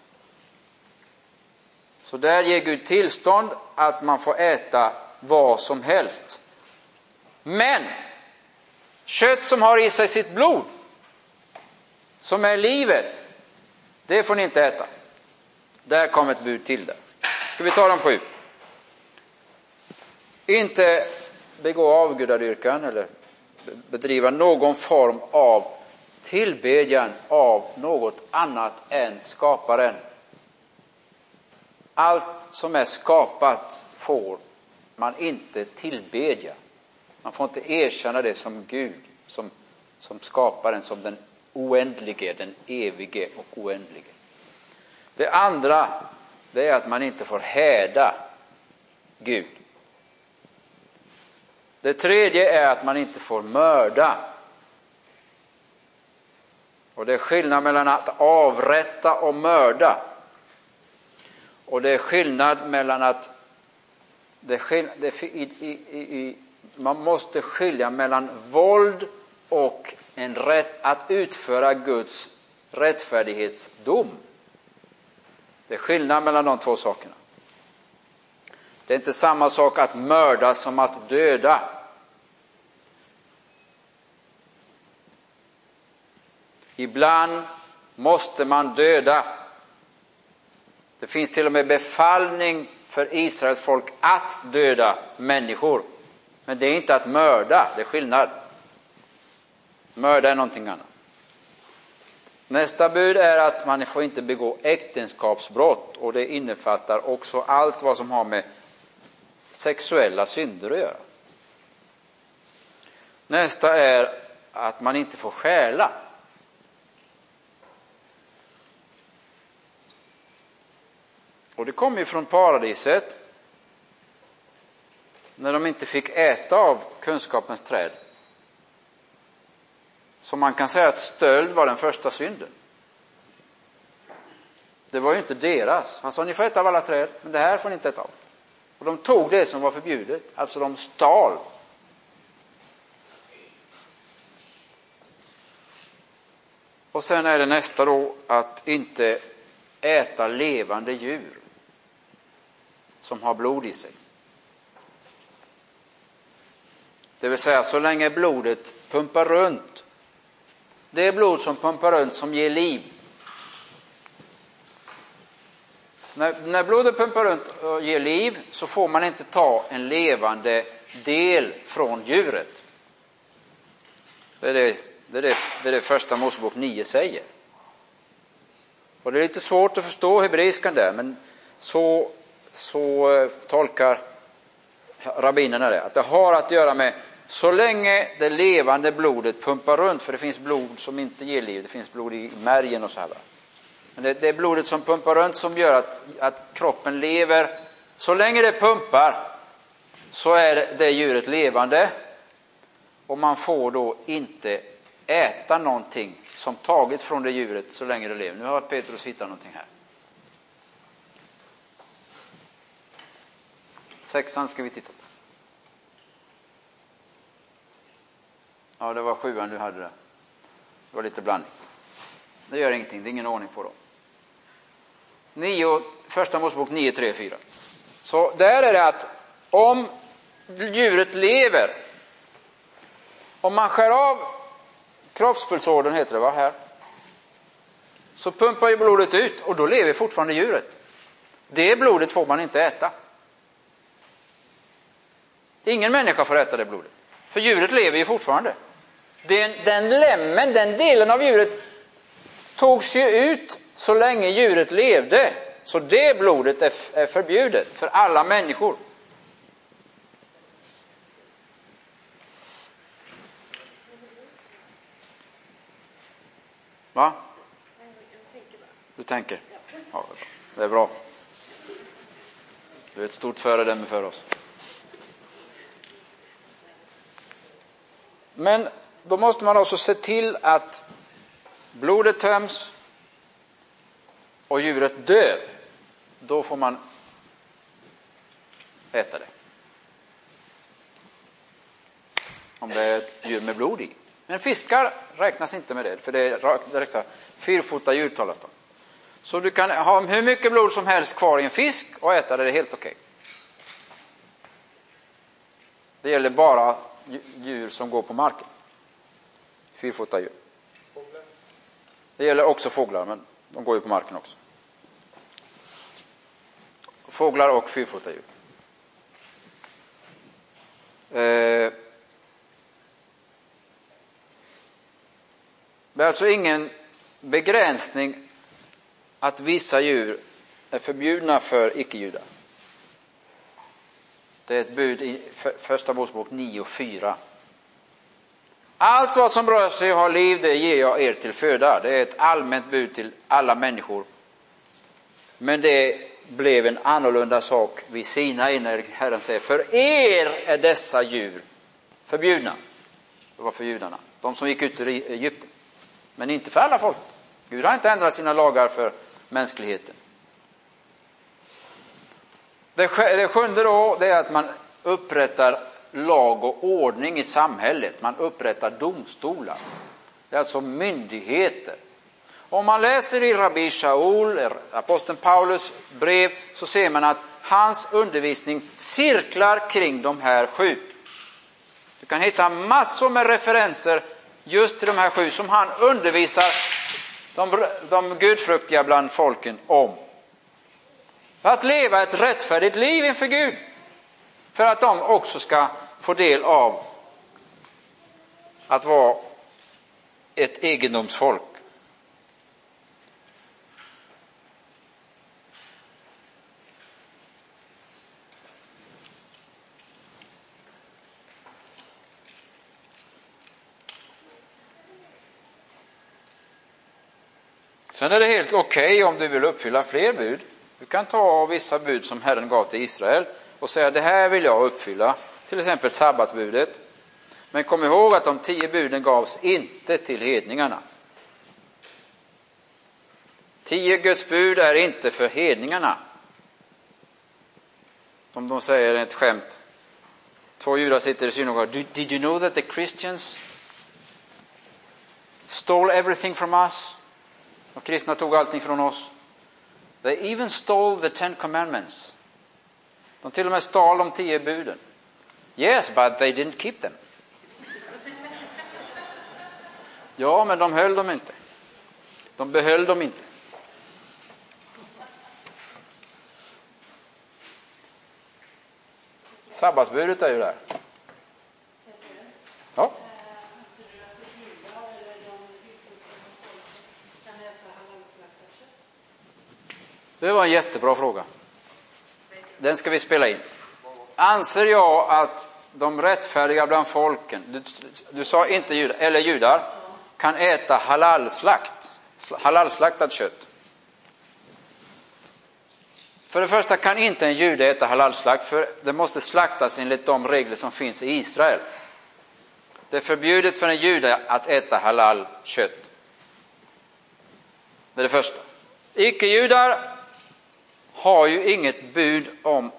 Så där ger Gud tillstånd att man får äta vad som helst. Men kött som har i sig sitt blod, som är livet, det får ni inte äta. Där kom ett bud till det. Ska vi ta de 7? Inte begå avgudadyrkan eller bedriva någon form av tillbedjan av något annat än skaparen. Allt som är skapat får man inte tillbedja. Man får inte erkänna det som Gud, som skaparen, som den oändlige, den evige och oändlige. Det andra, det är att man inte får häda Gud. Det tredje är att man inte får mörda. Och det är skillnad mellan att avrätta och mörda. Och det är skillnad mellan att man måste skilja mellan våld och en rätt att utföra Guds rättfärdighetsdom. Det är skillnad mellan de två sakerna. Det är inte samma sak att mörda som att döda. Ibland måste man döda. Det finns till och med befallning för Israels folk att döda människor. Men det är inte att mörda, det är skillnad. Mörda är någonting annat. Nästa bud är att man får inte begå äktenskapsbrott, och det innefattar också allt vad som har med sexuella synder att göra. Nästa är att man inte får stjäla. Och det kommer ju från paradiset, när de inte fick äta av kunskapens träd. Så man kan säga att stöld var den första synden. Det var ju inte deras. Han sa, ni får äta av alla träd, men det här får ni inte äta av. Och de tog det som var förbjudet, alltså de stal. Och sen är det nästa då, att inte äta levande djur som har blod i sig. Det vill säga, så länge blodet pumpar runt, det är blod som pumpar runt som ger liv. När blodet pumpar runt och ger liv, så får man inte ta en levande del från djuret. Det är det första Mosebok 9 säger. Och det är lite svårt att förstå hebreiskan där, men så tolkar rabbinerna det. Att det har att göra med, så länge det levande blodet pumpar runt, för det finns blod som inte ger liv, det finns blod i märgen och så här. Men det är blodet som pumpar runt som gör att kroppen lever. Så länge det pumpar så är det djuret levande, och man får då inte äta någonting som tagit från det djuret så länge det lever. Nu har Petrus hittat någonting här. 6 ska vi titta på. Ja, det var 7 du hade det. Det var lite blandning. Det gör ingenting, det är ingen ordning på dem. 9, första Mosebok 9, 3, 4. Så där är det att om djuret lever, om man skär av kroppspulsådern, heter det va, här, så pumpar ju blodet ut, och då lever fortfarande djuret. Det blodet får man inte äta. Ingen människa får äta det blodet, för djuret lever ju fortfarande. Den lämmen, den delen av djuret togs ju ut så länge djuret levde. Så det blodet är förbjudet för alla människor. Va? Du tänker? Ja, det är bra. Du är ett stort föredöme för oss. Men då måste man också se till att blodet töms och djuret dör. Då får man äta det. Om det är ett djur med blod i. Men fiskar räknas inte med det, för det är 4-fota djur talas om. Så du kan ha hur mycket blod som helst kvar i en fisk och äta det är helt okej. Det gäller bara djur som går på marken. 4-fota djur. Det gäller också fåglar, men de går ju på marken också. Fåglar och fyrfotadjur. Det är alltså ingen begränsning att vissa djur är förbjudna för icke-judar. Det är ett bud i första Mosebok 9:4. Allt vad som rör sig och har liv, det ger jag er till föda. Det är ett allmänt bud till alla människor. Men det blev en annorlunda sak vid Sinai när Herren säger: för er är dessa djur förbjudna. Det var för judarna, de som gick ut ur Egypten. Men inte för alla folk. Gud har inte ändrat sina lagar för mänskligheten. Det sjunde då, det är att man upprättar lag och ordning i samhället. Man upprättar domstolar. Det är alltså myndigheter. Om man läser i Rabbi Shaul, aposteln Paulus brev, så ser man att hans undervisning cirklar kring de här 7. Du kan hitta massor med referenser just till de här 7 som han undervisar de gudfruktiga bland folken om. För att leva ett rättfärdigt liv inför Gud. För att de också ska få del av att vara ett egendomsfolk. Sen är det helt okej om du vill uppfylla fler bud. Du kan ta vissa bud som Herren gav till Israel och säga: det här vill jag uppfylla. Till exempel sabbatbudet. Men kom ihåg att de 10 buden gavs inte till hedningarna. 10 Guds bud är inte för hedningarna. Som de säger ett skämt. 2 judar sitter i synagogan. Did you know that the Christians stole everything from us? Och kristna tog allting från oss. They even stole the 10 commandments. De till och med stal de 10 buden. Yes, but they didn't keep them. Ja, men de höll dem inte. De behöll dem inte. Sabbatsbudet är ju där. Ja. Det var en jättebra fråga. Den ska vi spela in. Anser jag att de rättfärdiga bland folken, du sa inte judar, eller judar, kan äta halalslaktat kött? För det första kan inte en jude äta halalslakt, för det måste slaktas enligt de regler som finns i Israel. Det är förbjudet för en jude att äta halalkött. Det är det första. Icke-judar har ju inget bud om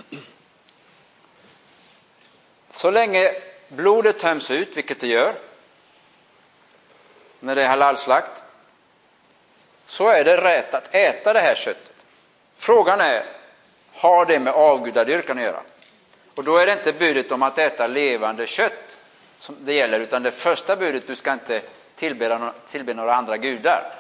så länge blodet töms ut, vilket det gör när det är halalslakt, så är det rätt att äta det här köttet. Frågan är, har det med avgudadyrkan att göra? Och då är det inte budet om att äta levande kött som det gäller, utan det första budet: du ska inte tillbe några andra gudar.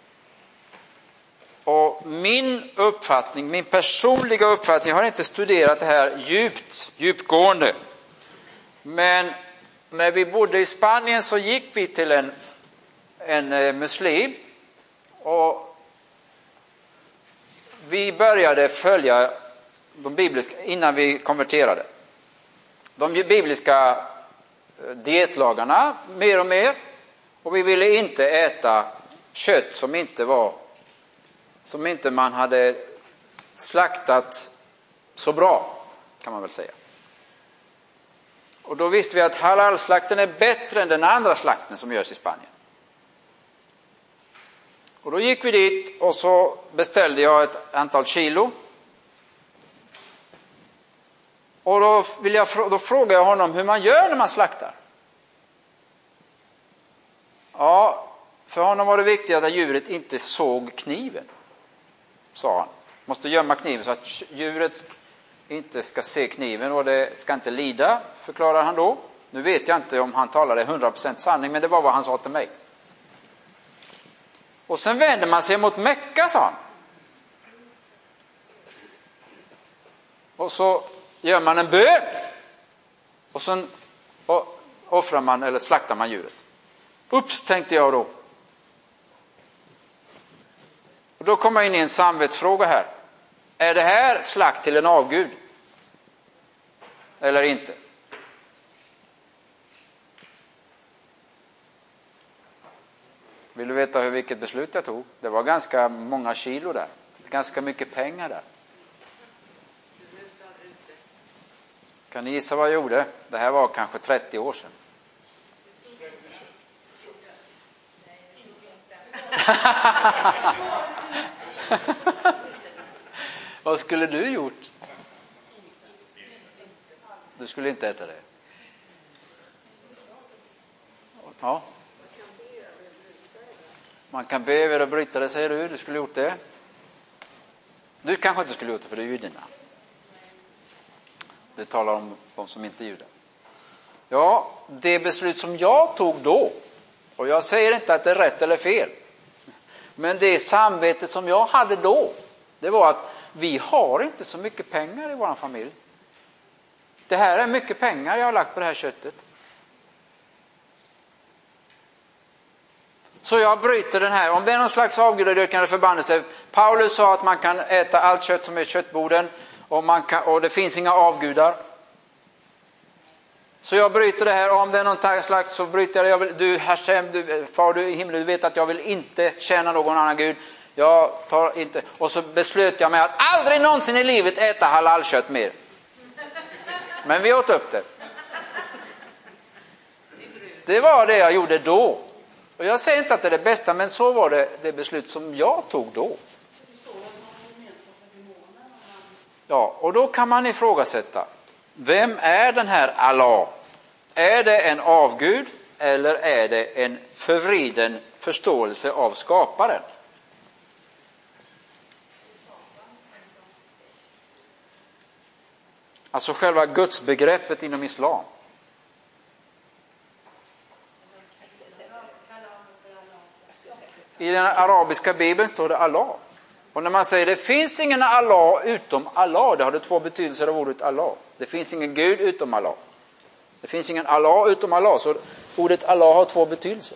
Och min personliga uppfattning, jag har inte studerat det här djupgående. Men när vi bodde i Spanien så gick vi till en muslim. Och vi började följa de bibliska, innan vi konverterade, de bibliska dietlagarna mer och mer. Och vi ville inte äta kött som inte man hade slaktat så bra, kan man väl säga. Och då visste vi att halalslakten är bättre än den andra slakten som görs i Spanien. Och då gick vi dit och så beställde jag ett antal kilo. Och då frågade jag honom hur man gör när man slaktar. Ja, för honom var det viktigt att djuret inte såg kniven, sa han. Måste gömma kniven så att djuret inte ska se kniven och det ska inte lida, förklarar han då. Nu vet jag inte om han talade 100% sanning, men det var vad han sa till mig. Och sen vänder man sig mot Mekka, sa han. Och så gör man en bön. Och sen offrar man eller slaktar man djuret. Ups, tänkte jag då. Och då kommer jag in i en samvetsfråga här. Är det här slakt till en avgud? Eller inte? Vill du veta vilket beslut jag tog? Det var ganska många kilo där. Ganska mycket pengar där. Kan ni gissa vad jag gjorde? Det här var kanske 30 år sedan. Vad skulle du gjort? Du skulle inte äta det. Ja. Man kan be över och bryta det, säger du. Du skulle gjort det. Du kanske inte skulle gjort det, för det är judarna. Det talar om de som inte är judar. Ja, det beslut som jag tog då, och jag säger inte att det är rätt eller fel, men det samvetet som jag hade då, det var att vi har inte så mycket pengar i vår familj. Det här är mycket pengar jag har lagt på det här köttet. Så jag bryter den här. Om det är någon slags avgudadyrkande förbannelse. Paulus sa att man kan äta allt kött som är köttboden. Och det finns inga avgudar. Så jag bryter det här. Om det är någon slags, så bryter jag det. Du Hashem, far du i himlen, du vet att jag vill inte tjäna någon annan gud. Jag tar inte. Och så beslöt jag mig att aldrig någonsin i livet äta halalkött mer. Men vi åt upp det. Det var det jag gjorde då. Och jag säger inte att det är det bästa, men så var det beslut som jag tog då. Ja, och då kan man ifrågasätta. Vem är den här Allah? Är det en avgud eller är det en förvriden förståelse av skaparen? Alltså själva gudsbegreppet inom islam. I den arabiska bibeln står det Allah. Och när man säger det finns ingen Allah utom Allah, det har det två betydelser av ordet Allah. Det finns ingen Gud utom Allah. Det finns ingen Allah utom Allah, så ordet Allah har två betydelser.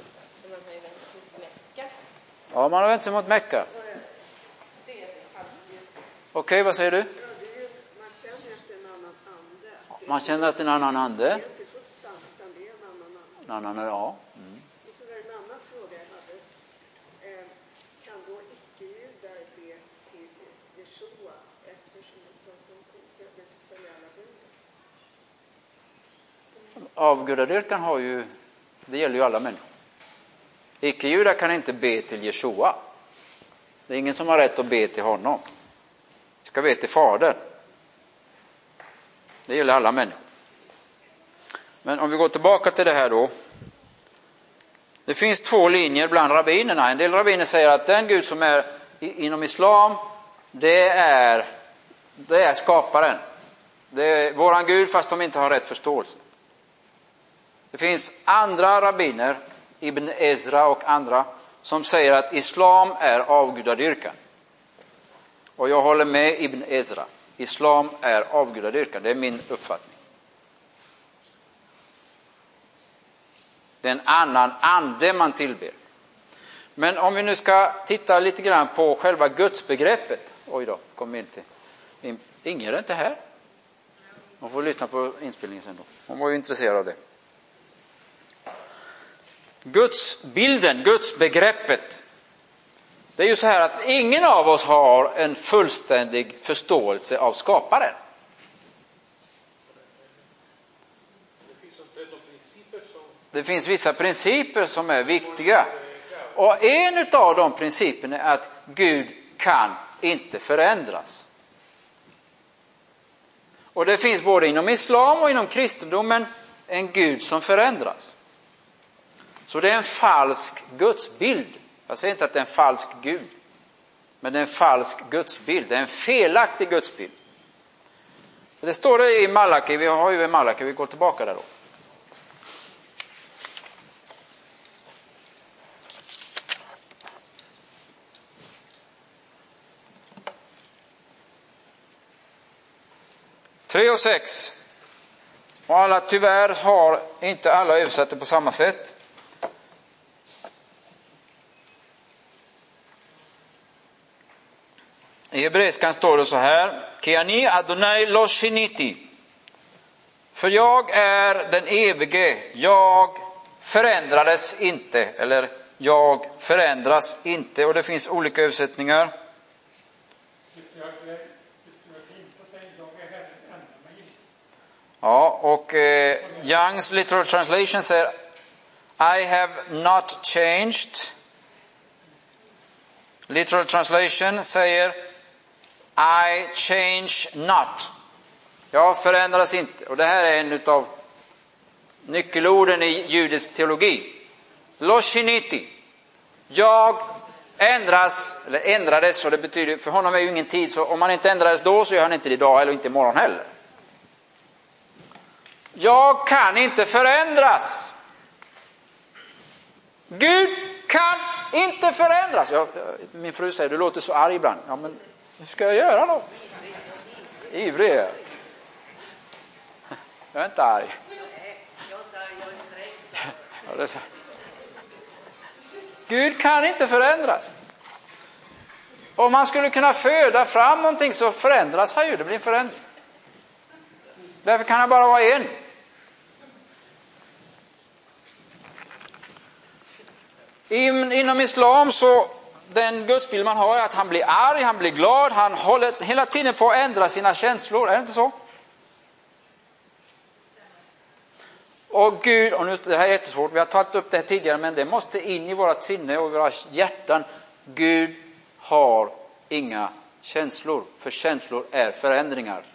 Ja, man har vänt sig mot Mekka. Okej, vad säger du? Man känner att det är en annan ande. Det är inte fullt sant, utan det är en annan ande. Ja. Mm. Och så är det en annan fråga jag hade. Kan då icke-judar be till Jeshua eftersom de sa att de behövde inte följa alla buden? Avgudadyrkan har ju, det gäller ju alla människor. Icke-judar kan inte be till Jeshua. Det är ingen som har rätt att be till honom. Vi ska be till Fadern. Det gäller alla människor. Men om vi går tillbaka till det här då. Det finns två linjer bland rabbinerna. En del rabbiner säger att den Gud som är inom islam, det är skaparen. Det är våran Gud, fast de inte har rätt förståelse. Det finns andra rabbiner, Ibn Ezra och andra, som säger att islam är avgudadyrkan. Och jag håller med Ibn Ezra. Islam är avgudadyrkan, det är min uppfattning. Det är en annan ande man tillber. Men om vi nu ska titta lite grann på själva gudsbegreppet. Oj då, kom in till. Ingen är inte här. Man får lyssna på inspelningen sen då. Hon var ju intresserad av det. Gudsbilden, gudsbegreppet. Det är ju så här att ingen av oss har en fullständig förståelse av skaparen. Det finns vissa principer som är viktiga. Och en av de principerna är att Gud kan inte förändras. Och det finns både inom islam och inom kristendomen en Gud som förändras. Så det är en falsk gudsbild. Jag säger inte att det är en falsk Gud. Men det är en falsk gudsbild. Det är en felaktig gudsbild. Det står det i Malaki. Vi har ju i Malaki. Vi går tillbaka där då. 3 och 6. Och alla tyvärr har inte alla översatt det på samma sätt. I hebreiskan står det så här: Kiani Adonai lo shiniti. För jag är den evige, jag förändrades inte, eller jag förändras inte. Och det finns olika översättningar. Ja, och Young's literal translation säger I have not changed. Literal translation säger I change not. Jag förändras inte. Och det här är en av nyckelorden i judisk teologi. Lo shiniti. Jag ändras, eller ändrades, och det betyder, för honom är ju ingen tid, så om han inte ändrades då så gör han inte det idag eller inte imorgon heller. Jag kan inte förändras. Gud kan inte förändras. Min fru säger, du låter så arg ibland. Ja, men hur ska jag göra då? Ivrig är jag. Jag är inte arg. Ja, det är så. Gud kan inte förändras. Om man skulle kunna föda fram någonting så förändras han ju. Det blir en förändring. Därför kan han bara vara en. Inom islam så den gudsbild man har är att han blir arg, han blir glad, han håller hela tiden på att ändra sina känslor. Är det inte så? Och Gud, och nu, det här är jättesvårt, vi har tagit upp det här tidigare, men det måste in i våra sinne och våra hjärtan. Gud har inga känslor, för känslor är förändringar.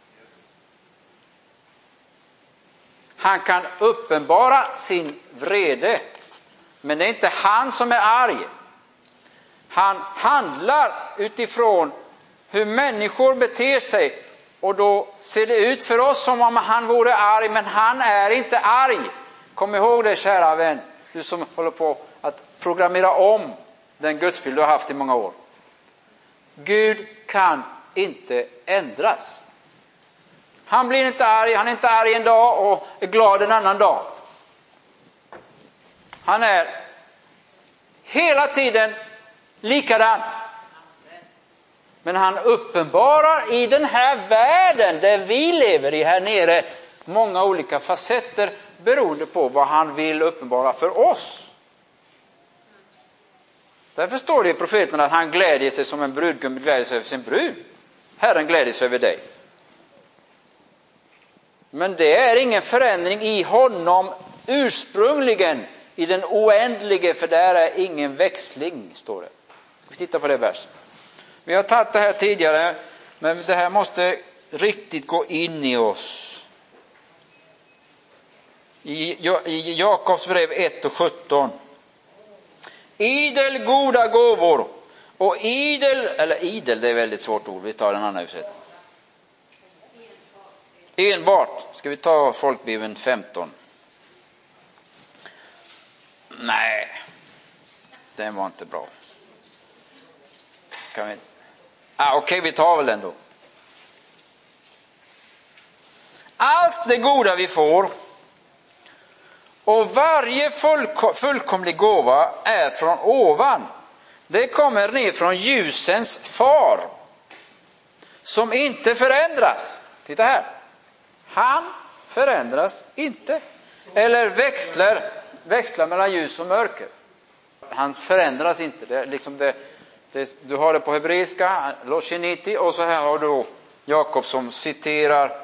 Han kan uppenbara sin vrede, men det är inte han som är arg. Han handlar utifrån hur människor beter sig. Och då ser det ut för oss som om han vore arg, men han är inte arg. Kom ihåg det, kära vän. Du som håller på att programmera om den gudsbild du har haft i många år. Gud kan inte ändras. Han blir inte arg, han är inte arg en dag och är glad en annan dag. Han är hela tiden likadan. Men han uppenbarar i den här världen där vi lever i här nere många olika facetter beroende på vad han vill uppenbara för oss. Därför står det i profeten att han glädjer sig som en brudgum glädjer sig över sin brud. Herren glädjer sig över dig. Men det är ingen förändring i honom ursprungligen, i den oändlige, för där är ingen växling, står det. Ska vi titta på det versen. Vi har tagit det här tidigare, men det här måste riktigt gå in i oss. I Jakobs brev 1 och 17. Idel goda gåvor och idel, det är väldigt svårt ord, vi tar en annan översättning. Enbart, ska vi ta folkbibeln 15. Nej, den var inte bra. Kan vi... Okej, vi tar väl den då. Allt det goda vi får och varje fullkomlig gåva är från ovan. Det kommer ner från ljusens far som inte förändras. Titta här. Han förändras inte. Eller växlar mellan ljus och mörker. Han förändras inte. Det är liksom du har det på hebreiska, lo shiniti, och så här har du Jakob som citerar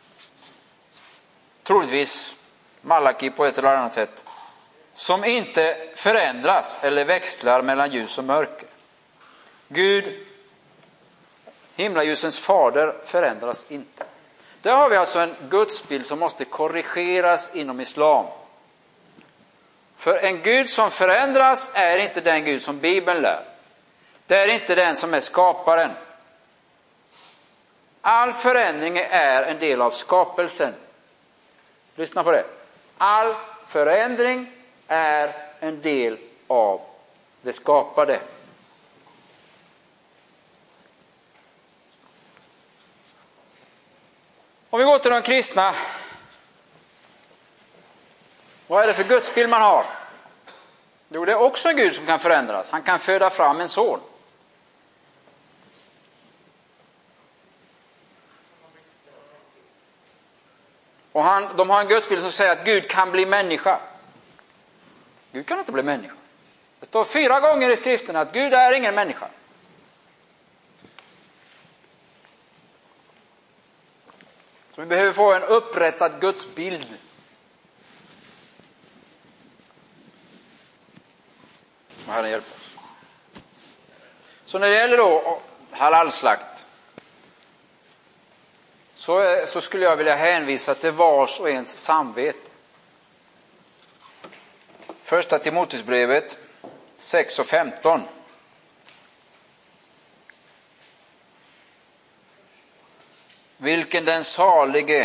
troligtvis Malaki på ett eller annat sätt. Som inte förändras eller växlar mellan ljus och mörker. Gud, himlaljusens fader, förändras inte. Där har vi alltså en gudsbild som måste korrigeras inom islam. För en Gud som förändras är inte den Gud som Bibeln lär. Det är inte den som är skaparen. All förändring är en del av skapelsen. Lyssna på det. All förändring är en del av det skapade. vi går till de kristna. Vad är det för gudsbild man har? Jo, det är också en Gud som kan förändras. Han kan föda fram en son. Och de har en gudsbild som säger att Gud kan bli människa. Gud kan inte bli människa. Det står 4 gånger i skriften att Gud är ingen människa. Så vi behöver få en upprättad gudsbild. Och Herren hjälper oss. Så när det gäller då halalslakt så skulle jag vilja hänvisa till vars och ens samvete. Första Timoteusbrevet 6:15. Vilken den salige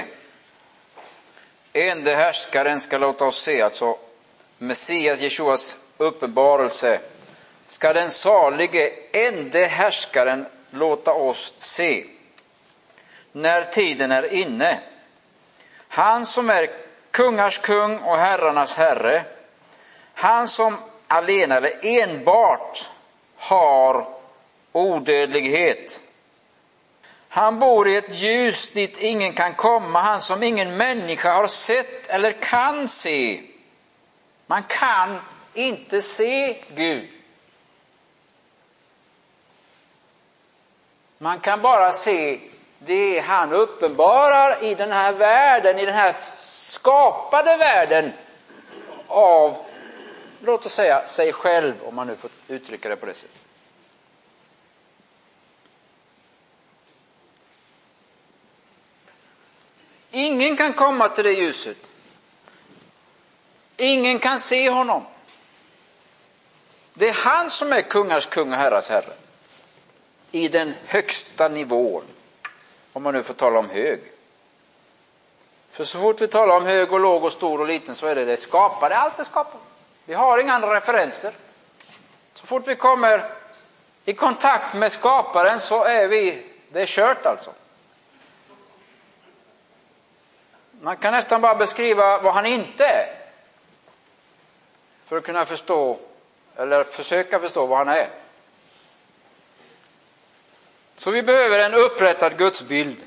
ende härskaren ska låta oss se, alltså Messias Jeshuas uppenbarelse, ska den salige ende härskaren låta oss se när tiden är inne. Han som är kungars kung och herrarnas herre, han som alena eller enbart har odödlighet. Han bor i ett ljus dit ingen kan komma, han som ingen människa har sett eller kan se. Man kan inte se Gud. Man kan bara se det han uppenbarar i den här världen, i den här skapade världen av, låt oss säga, sig själv, om man nu får uttrycka det på det sättet. Ingen kan komma till det ljuset. Ingen kan se honom. Det är han som är kungars kung och herras herre. I den högsta nivån. Om man nu får tala om hög. För så fort vi talar om hög och låg och stor och liten så är det skapade. Allt är skapat. Vi har inga andra referenser. Så fort vi kommer i kontakt med skaparen så är det är kört alltså. Man kan nästan bara beskriva vad han inte är. För att kunna förstå, eller försöka förstå vad han är. Så vi behöver en upprättad gudsbild.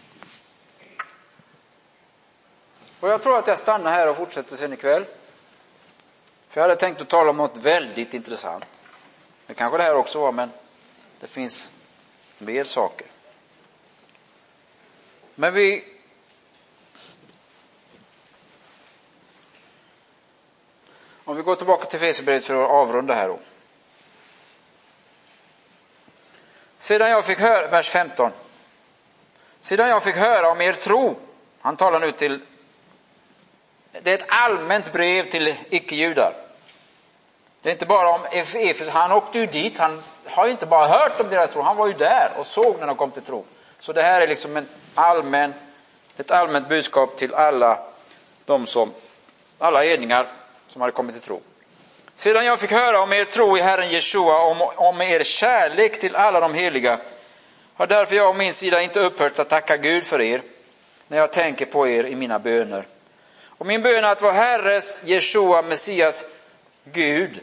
Och jag tror att jag stannar här och fortsätter sen ikväll. För jag hade tänkt att tala om något väldigt intressant. Det kanske det här också var, men det finns mer saker. Men om vi går tillbaka till Efesierbrevet för att avrunda här då. Sedan jag fick höra, vers 15. Sedan jag fick höra om er tro. Han talar nu till, det är ett allmänt brev till icke-judar. Det är inte bara om Efes, han åkte ju dit, han har ju inte bara hört om deras tro, han var ju där och såg när de kom till tro. Så det här är liksom ett allmänt budskap till alla hedningar som hade kommit till tro. Sedan jag fick höra om er tro i Herren Jeshua, om er kärlek till alla de heliga, har därför jag å min sida inte upphört att tacka Gud för er, när jag tänker på er i mina böner. Och min bön är att vår Herres Jeshua, Messias Gud,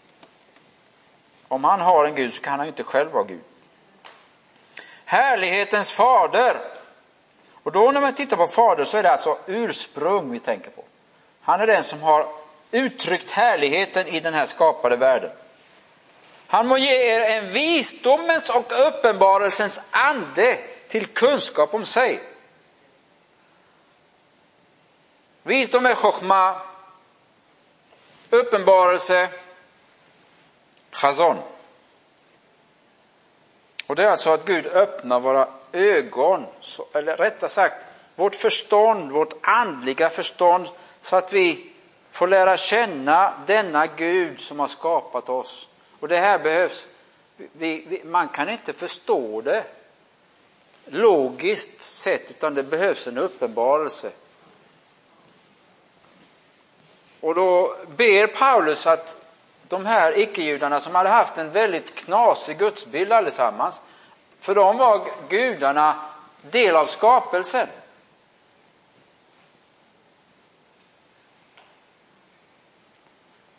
om han har en Gud så kan han ju inte själv vara Gud. Härlighetens fader. Och då när man tittar på fader så är det alltså ursprung vi tänker på. Han är den som har uttryckt härligheten i den här skapade världen. Han må ge er en visdomens och uppenbarelsens ande till kunskap om sig. Visdom är chokhma, uppenbarelse, chazon. Och det är alltså att Gud öppnar våra ögon, eller rättare sagt vårt förstånd, vårt andliga förstånd, så att vi får lära känna denna Gud som har skapat oss. Och det här behövs. Man kan inte förstå det logiskt sett, utan det behövs en uppenbarelse. Och då ber Paulus att de här icke-judarna som hade haft en väldigt knasig gudsbild allesammans, för de var gudarna del av skapelsen.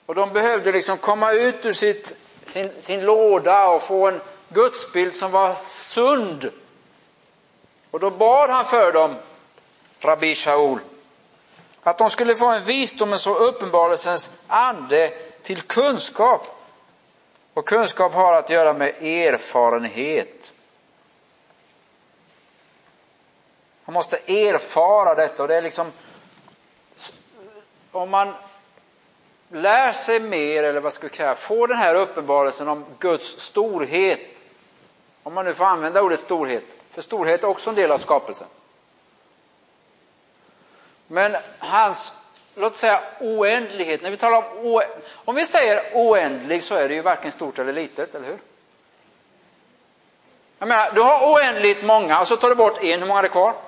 Och de behövde liksom komma ut ur sin låda och få en gudsbild som var sund. Och då bad han för dem, Rabbi Shaul, att de skulle få en visdomens och uppenbarelsens ande till kunskap. Och kunskap har att göra med erfarenhet. Man måste erfara detta, och det är liksom, om man lär sig mer, eller vad ska jag säga, får den här uppenbarelsen om Guds storhet, om man nu får använda ordet storhet, för storhet är också en del av skapelsen. Men hans, låt säga, oändlighet, när vi talar om vi säger oändlig, så är det ju varken stort eller litet, eller hur? Jag menar, du har oändligt många och så tar du bort en, hur många är det kvar?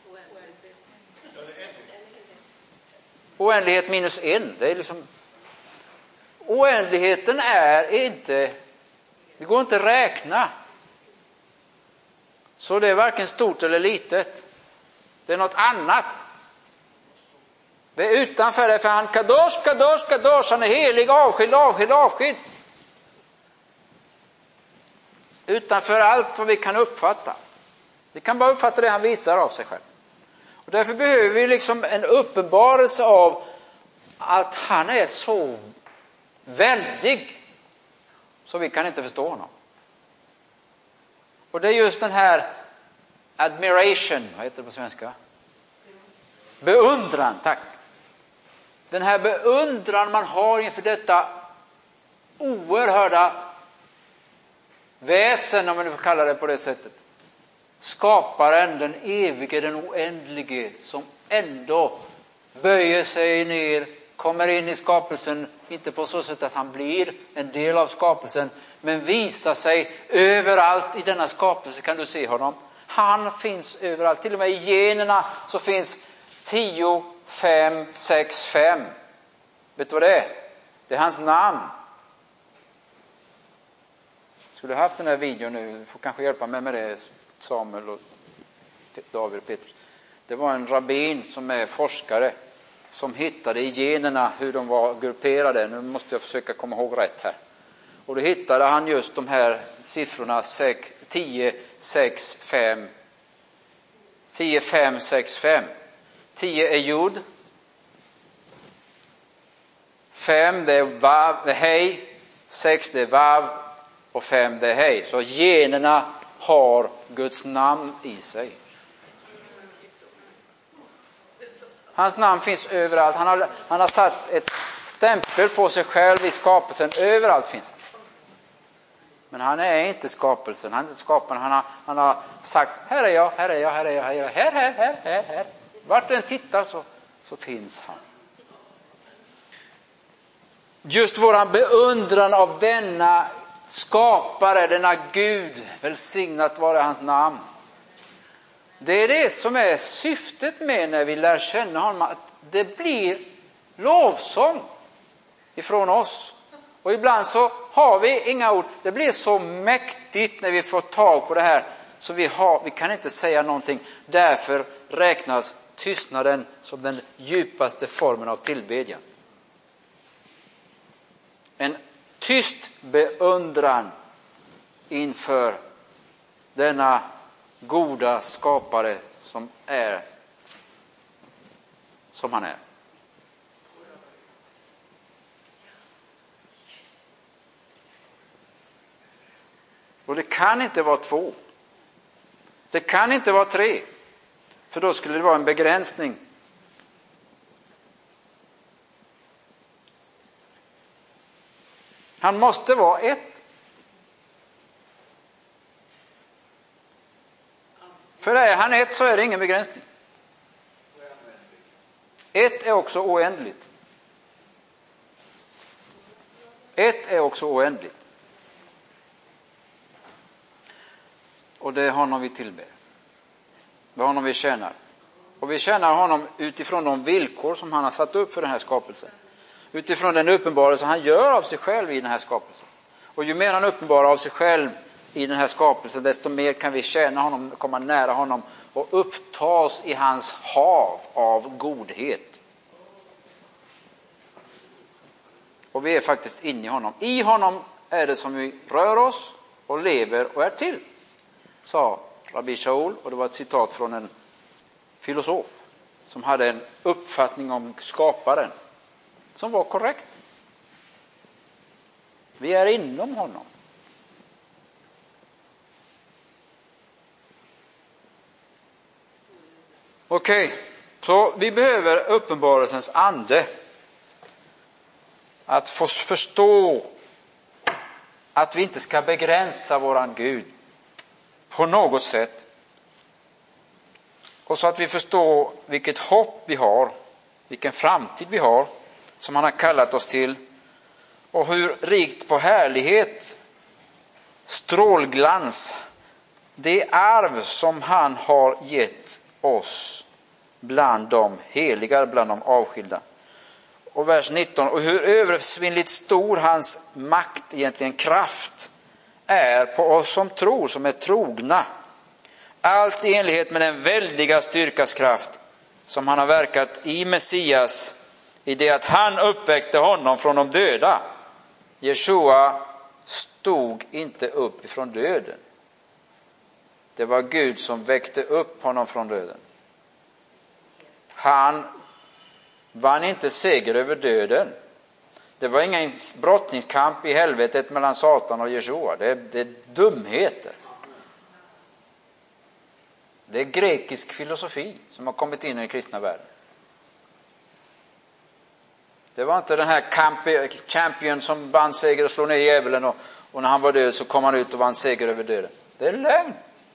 Oändlighet minus en, det är liksom, oändligheten är inte, det går inte att räkna. Så det är varken stort eller litet. Det är något annat. Det är utanför det, för han kadosh, kadosh, kadosh, han är helig, avskild, avskild, avskild. Utanför allt vad vi kan uppfatta. Vi kan bara uppfatta det han visar av sig själv. Och därför behöver vi liksom en uppenbarelse av att han är så väldig så vi kan inte förstå honom. Och det är just den här admiration, vad heter det på svenska? Beundran, tack. Den här beundran man har inför detta oerhörda väsen, om man nu får kalla det på det sättet. Skaparen, den evige, den oändlige, som ändå böjer sig ner, kommer in i skapelsen, inte på så sätt att han blir en del av skapelsen, men visar sig överallt i denna skapelse. Kan du se honom? Han finns överallt. Till och med i generna så finns 10, 5, 6, 5. Vet du vad det är? Det är hans namn. Skulle du haft den här videon nu, du får kanske hjälpa mig med det, Samuel och David och Petrus. Det var en rabbin som är forskare som hittade i generna hur de var grupperade. Nu måste jag försöka komma ihåg rätt här. Och då hittade han just de här siffrorna 10, 6, 5. 10, 5, 6, 5. 10 är jud. 5 det är vav, det är hej. 6 det är vav. Och 5 det är hej. Så generna har Guds namn i sig. Hans namn finns överallt. Han har satt ett stämpel på sig själv i skapelsen. Överallt finns han. Men han är inte skapelsen. Han är inte skaparen. Han har sagt, här är jag, här är jag, här är jag, här är jag, här. Vart den tittar så finns han. Just våran beundran av denna skapare, denna Gud, välsignat vare hans namn. Det är det som är syftet med när vi lär känna honom, att det blir lovsång ifrån oss. Och ibland så har vi inga ord. Det blir så mäktigt när vi får tag på det här så vi kan inte säga någonting. Därför räknas tystnaden som den djupaste formen av tillbedjan. En tyst beundran inför denna goda skapare som är som han är. Och det kan inte vara 2. Det kan inte vara 3. För då skulle det vara en begränsning. Han måste vara 1. För är han 1 så är det ingen begränsning. 1 är också oändligt. 1 är också oändligt. Och det är honom vi tillber. Det är honom vi tjänar. Och vi tjänar honom utifrån de villkor som han har satt upp för den här skapelsen. Utifrån den uppenbarelse han gör av sig själv i den här skapelsen. Och ju mer han uppenbarar av sig själv i den här skapelsen, desto mer kan vi tjäna honom, komma nära honom och upptas i hans hav av godhet. Och vi är faktiskt inne i honom. I honom är det som vi rör oss och lever och är till, sa Rabbi Shaul. Och det var ett citat från en filosof som hade en uppfattning om skaparen som var korrekt. Vi är inom honom. Okej, så vi behöver uppenbarelsens ande. Att få förstå att vi inte ska begränsa våran Gud på något sätt. Och så att vi förstår vilket hopp vi har, vilken framtid vi har, som han har kallat oss till. Och hur rikt på härlighet, strålglans, det arv som han har gett oss bland de heliga, bland de avskilda. Och vers 19, och hur översvinnligt stor hans makt, egentligen kraft, är på oss som tror, som är trogna. Allt i enlighet med den väldiga styrkas kraft som han har verkat i Messias, i det att han uppväckte honom från de döda. Jeshua stod inte upp ifrån döden. Det var Gud som väckte upp honom från döden. Han vann inte seger över döden. Det var ingen brottningskamp i helvetet mellan Satan och Jeshua. Det är dumheter. Det är grekisk filosofi som har kommit in i den kristna världen. Det var inte den här champion som vann seger och slog ner djävulen och när han var död så kom han ut och vann seger över döden. Det är lögn.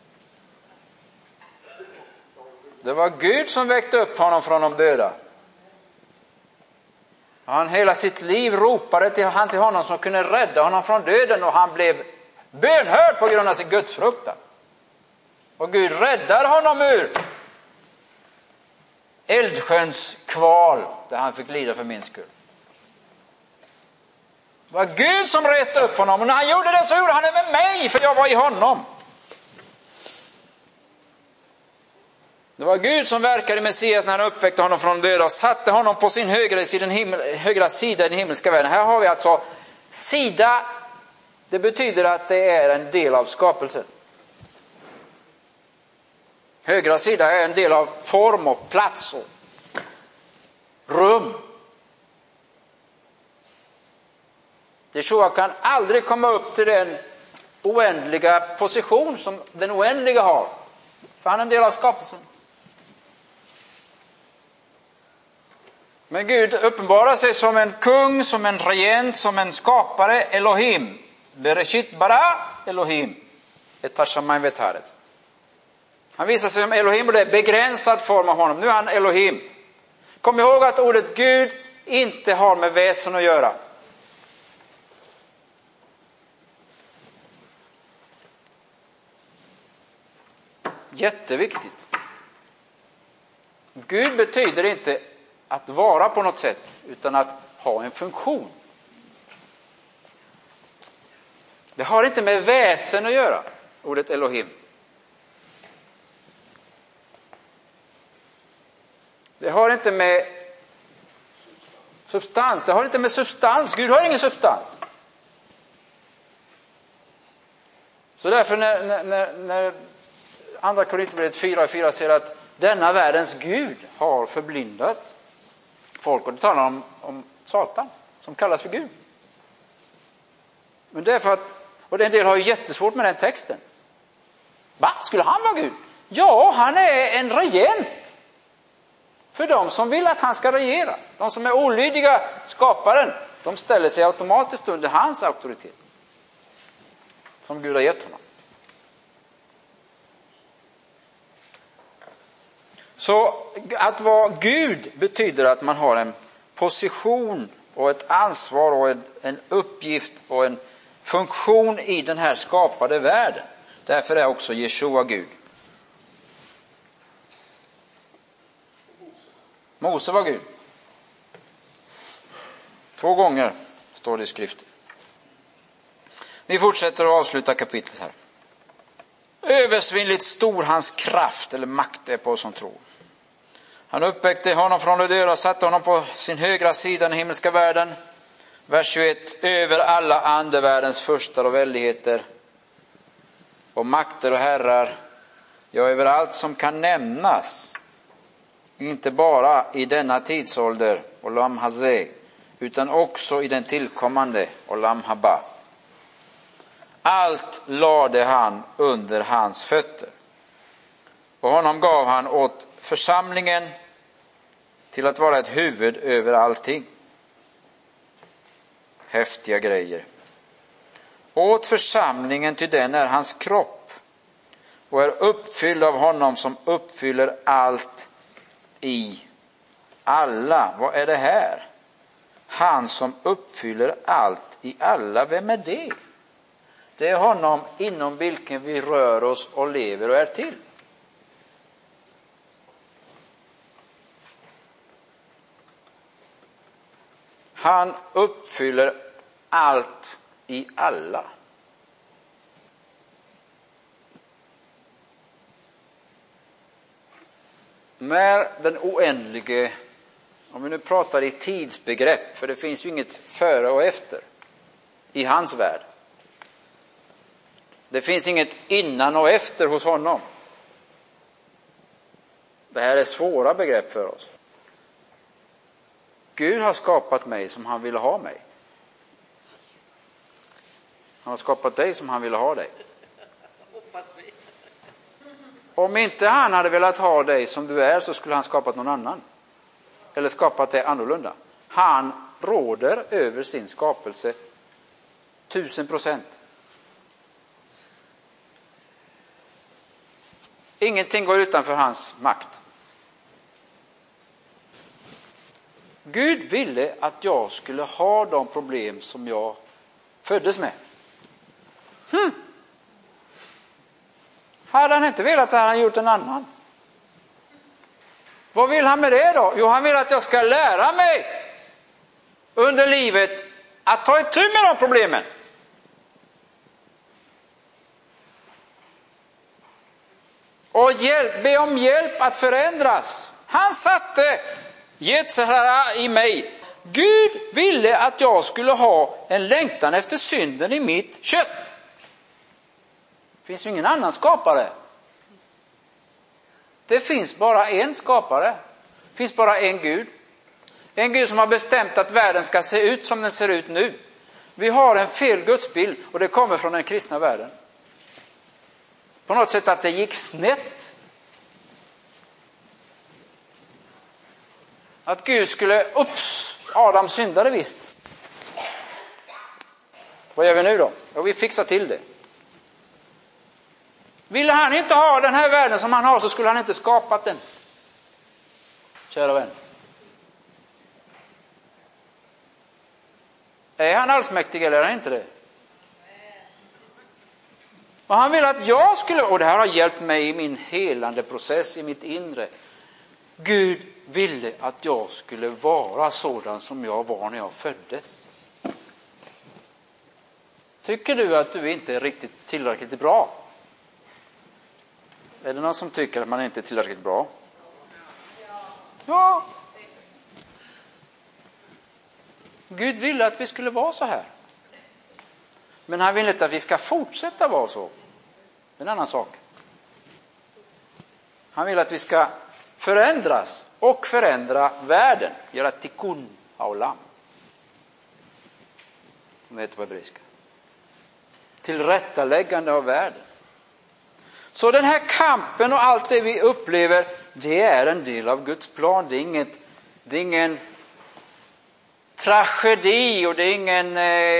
Det var Gud som väckte upp honom från de döda. Han hela sitt liv ropade till honom som kunde rädda honom från döden, och han blev bönhörd på grund av sin gudsfruktan. Och Gud räddade honom ur eldsjöns kval där han fick lida för min skull. Det var Gud som reste upp honom, och när han gjorde det så gjorde han det med mig, för jag var i honom. Det var Gud som verkade i Messias när han uppväckte honom från döda och satte honom på sin högra sida i den himmelska världen. Här har vi alltså sida. Det betyder att det är en del av skapelsen. Högra sida är en del av form och plats och rum. Jeshua kan aldrig komma upp till den oändliga position som den oändliga har. För han är en del av skapelsen. Men Gud uppenbarar sig som en kung, som en regent, som en skapare, Elohim. Bereshit bara Elohim. Et hashamayim v'taretz. Han visar sig som Elohim, och det är begränsad form av honom. Nu är han Elohim. Kom ihåg att ordet Gud inte har med väsen att göra. Jätteviktigt. Gud betyder inte att vara på något sätt, utan att ha en funktion. Det har inte med väsen att göra, ordet Elohim. Det har inte med substans. Det har inte med substans. Gud har ingen substans. Så därför när andra Korinthierbrevet 4:4 säger att denna världens Gud har förblindat folk, och det talar om Satan som kallas för Gud. Men därför att, och en del har ju jättesvårt med den texten. Va? Skulle han vara Gud? Ja, han är en regent för de som vill att han ska regera. De som är olydiga skaparen, de ställer sig automatiskt under hans auktoritet som Gud har gett honom. Så att vara Gud betyder att man har en position och ett ansvar och en uppgift och en funktion i den här skapade världen. Därför är också Jeshua Gud. Mose var Gud. 2 gånger står det i skriften. Vi fortsätter att avsluta kapitlet här. Översvinnligt stor hans kraft eller makt är på oss som tror. Han uppväckte honom från de döda och satte honom på sin högra sida i den himmelska världen. Vers 21. Över alla andevärldens furstar och väldigheter och makter och herrar, ja, över allt som kan nämnas, inte bara i denna tidsålder, Olam Hazeh, utan också i den tillkommande, Olam Haba. Allt lade han under hans fötter, och honom gav han åt församlingen till att vara ett huvud över allting. Häftiga grejer. Åt församlingen, till den är hans kropp och är uppfylld av honom som uppfyller allt i alla. Vad är det här? Han som uppfyller allt i alla. Vem är det? Det är honom inom vilken vi rör oss och lever och är till. Han uppfyller allt i alla. Med den oändlige, om vi nu pratar i tidsbegrepp, för det finns ju inget före och efter i hans värld. Det finns inget innan och efter hos honom. Det här är svåra begrepp för oss. Gud har skapat mig som han ville ha mig. Han har skapat dig som han ville ha dig. Om inte han hade velat ha dig som du är, så skulle han skapat någon annan. Eller skapat dig annorlunda. Han råder över sin skapelse 1000%. Ingenting går utanför hans makt. Gud ville att jag skulle ha de problem som jag föddes med. Hade han inte velat, hade han gjort en annan. Vad vill han med det då? Jo, han vill att jag ska lära mig under livet att ta itu med de problemen. Och be om hjälp att förändras. Han satte Yetzirah i mig. Gud ville att jag skulle ha en längtan efter synden i mitt kött. Det finns ju ingen annan skapare. Det finns bara en skapare. Det finns bara en Gud. En Gud som har bestämt att världen ska se ut som den ser ut nu. Vi har en fel gudsbild, och det kommer från den kristna världen. På något sätt att det gick snett. Att Gud skulle, Adam syndade visst. Vad gör vi nu då? Ja, vi fixar till det. Ville han inte ha den här världen som han har, så skulle han inte skapat den. Kära vän. Är han allsmäktig eller är han inte det? Och han vill att jag skulle, och det här har hjälpt mig i min helande process i mitt inre. Gud ville att jag skulle vara sådan som jag var när jag föddes. Tycker du att du inte är riktigt tillräckligt bra? Är det någon som tycker att man inte är tillräckligt bra? Ja. Gud ville att vi skulle vara så här. Men han vill inte att vi ska fortsätta vara så. Det är en annan sak. Han vill att vi ska förändras och förändra världen. Göra tikkun haolam. Det heter på hebreiska. Tillrättaläggande av världen. Så den här kampen och allt det vi upplever, det är en del av Guds plan. Det är ingen tragedi, och det är ingen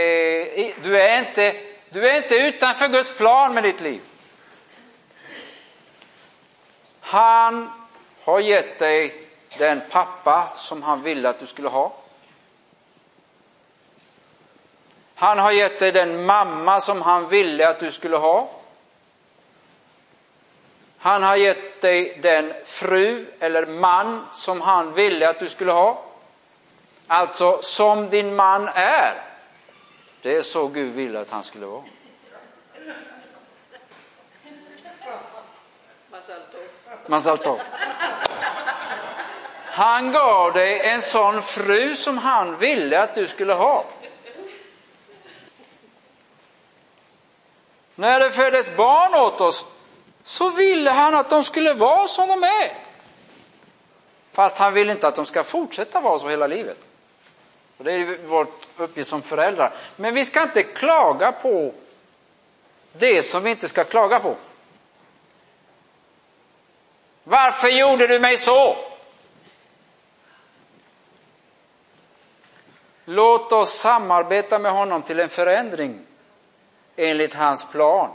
du är inte utanför Guds plan med ditt liv. Han har gett dig den pappa som han ville att du skulle ha. Han har gett dig den mamma som han ville att du skulle ha. Han har gett dig den fru eller man som han ville att du skulle ha. Alltså som din man är. Det är så Gud ville att han skulle vara. Mazal tov. Han gav dig en sån fru som han ville att du skulle ha. När det föddes barn åt oss så ville han att de skulle vara som de är. Fast han vill inte att de ska fortsätta vara så hela livet. Och det är ju vårt uppgift som föräldrar. Men vi ska inte klaga på det som vi inte ska klaga på. Varför gjorde du mig så? Låt oss samarbeta med honom till en förändring enligt hans plan.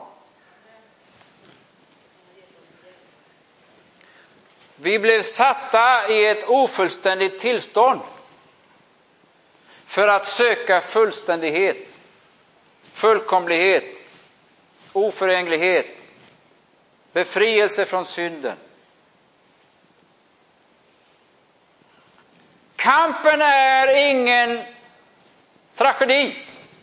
Vi blev satta i ett ofullständigt tillstånd för att söka fullständighet, fullkomlighet, oföränglighet, befrielse från synden. Kampen är ingen tragedi.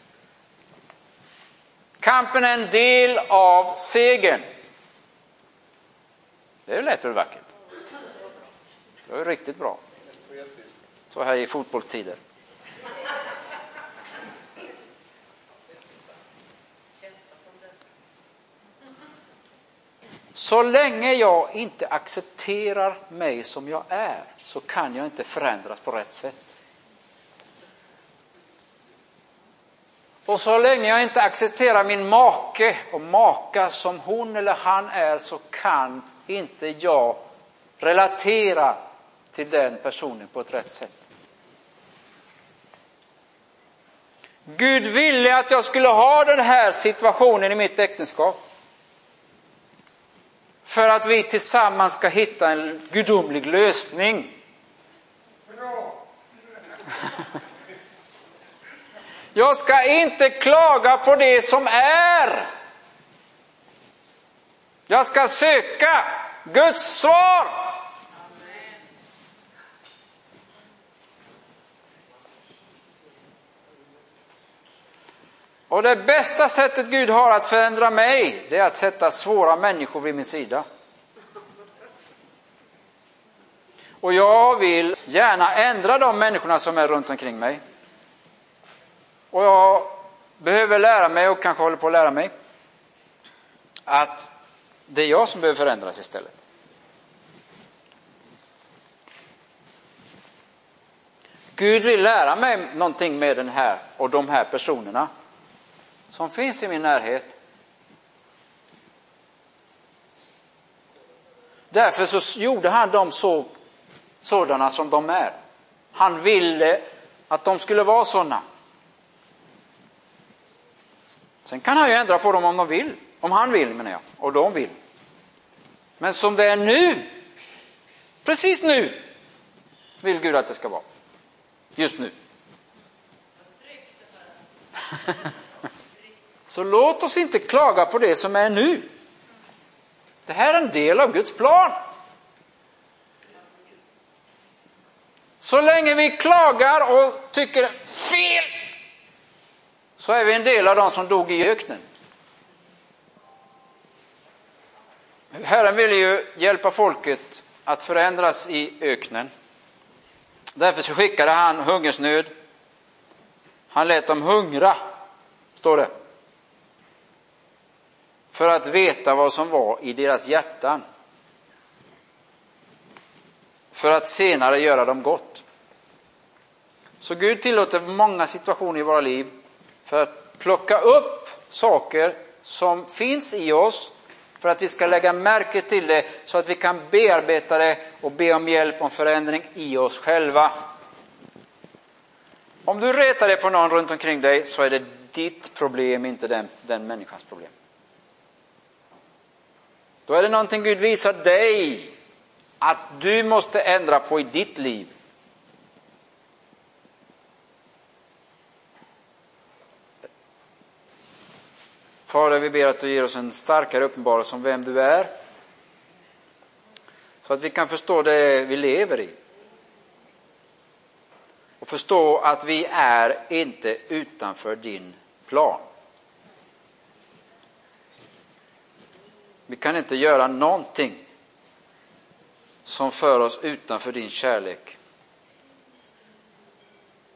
Kampen är en del av segern. Det är lätt och vackert. Det är riktigt bra. Så här i fotbollstider. Så länge jag inte accepterar mig som jag är så kan jag inte förändras på rätt sätt. Och så länge jag inte accepterar min make och maka som hon eller han är så kan inte jag relatera till den personen på ett rätt sätt. Gud ville att jag skulle ha den här situationen i mitt äktenskap. För att vi tillsammans ska hitta en gudomlig lösning. Jag ska inte klaga på det som är. Jag ska söka Guds svar. Och det bästa sättet Gud har att förändra mig, det är att sätta svåra människor vid min sida. Och jag vill gärna ändra de människorna som är runt omkring mig. Och jag behöver lära mig och kanske håller på att lära mig att det är jag som behöver förändras istället. Gud vill lära mig någonting med den här och de här personerna som finns i min närhet. Därför så gjorde han dem sådana som de är. Han ville att de skulle vara sådana. Sen kan han ju ändra på dem om de vill. Om han vill menar jag. Och de vill. Men som det är nu. Precis nu. Vill Gud att det ska vara. Just nu. Så låt oss inte klaga på det som är nu. Det här är en del av Guds plan. Så länge vi klagar och tycker fel så är vi en del av de som dog i öknen. Herren vill ju hjälpa folket att förändras i öknen. Därför så skickade han hungersnöd. Han lät dem hungra, står det. För att veta vad som var i deras hjärtan. För att senare göra dem gott. Så Gud tillåter många situationer i våra liv för att plocka upp saker som finns i oss. För att vi ska lägga märke till det så att vi kan bearbeta det och be om hjälp om förändring i oss själva. Om du retar dig på någon runt omkring dig så är det ditt problem, inte den människans problem. Då är det någonting Gud visar dig att du måste ändra på i ditt liv. Fader, vi ber att du ger oss en starkare uppenbarelse om vem du är. Så att vi kan förstå det vi lever i. Och förstå att vi är inte utanför din plan. Vi kan inte göra någonting som för oss utanför din kärlek.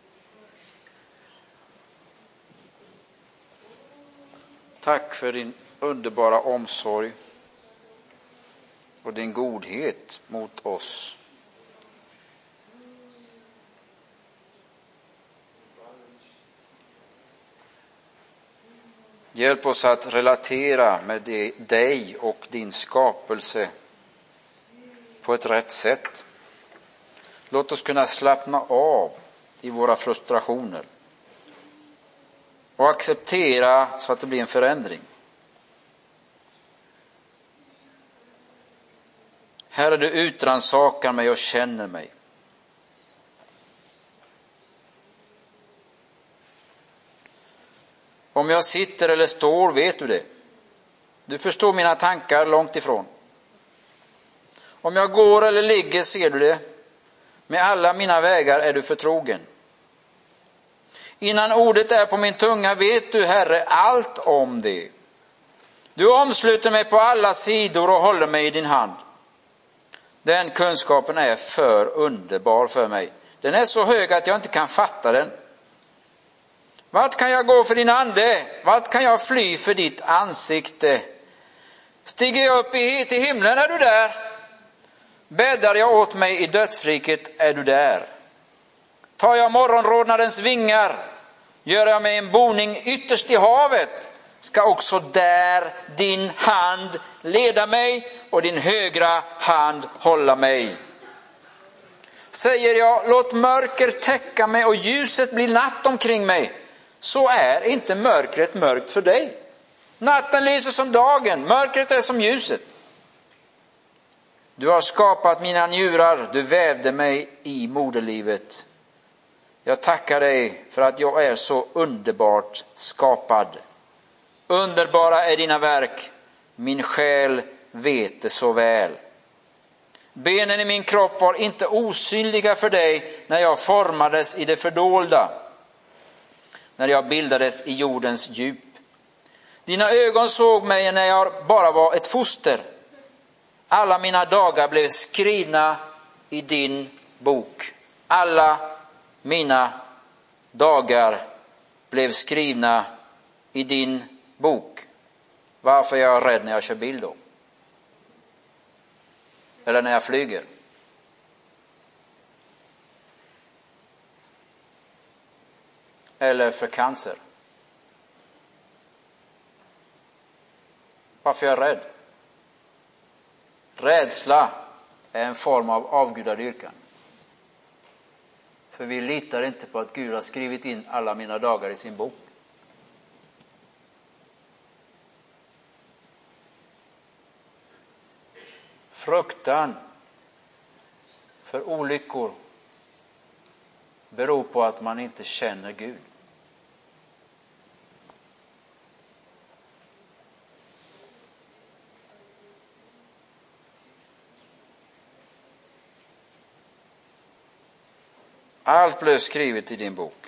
Tack för din underbara omsorg och din godhet mot oss. Hjälp oss att relatera med dig och din skapelse på ett rätt sätt. Låt oss kunna slappna av i våra frustrationer och acceptera så att det blir en förändring. Herre, du utransakar mig och känner mig. Om jag sitter eller står vet du det. Du förstår mina tankar långt ifrån. Om jag går eller ligger ser du det. Med alla mina vägar är du förtrogen. Innan ordet är på min tunga vet du, Herre, allt om det. Du omsluter mig på alla sidor och håller mig i din hand. Den kunskapen är för underbar för mig. Den är så hög att jag inte kan fatta den. Vart kan jag gå för din ande? Vart kan jag fly för ditt ansikte? Stiger jag upp till himlen är du där. Bäddar jag åt mig i dödsriket är du där. Tar jag morgonrodnadens vingar, gör jag mig en boning ytterst i havet, ska också där din hand leda mig och din högra hand hålla mig. Säger jag, låt mörker täcka mig och ljuset blir natt omkring mig, så är inte mörkret mörkt för dig. Natten lyser som dagen, mörkret är som ljuset. Du har skapat mina njurar, du vävde mig i moderlivet. Jag tackar dig för att jag är så underbart skapad. Underbara är dina verk, min själ vet det så väl. Benen i min kropp var inte osynliga för dig när jag formades i det fördolda, när jag bildades i jordens djup. Dina ögon såg mig när jag bara var ett foster. Alla mina dagar blev skrivna i din bok. Alla mina dagar blev skrivna i din bok. Varför är jag rädd när jag kör bil då? Eller när jag flyger? Eller för cancer? Varför är jag rädd? Rädsla är en form av avgudadyrkan. För vi litar inte på att Gud har skrivit in alla mina dagar i sin bok. Fruktan för olyckor beror på att man inte känner Gud. Allt blev skrivet i din bok.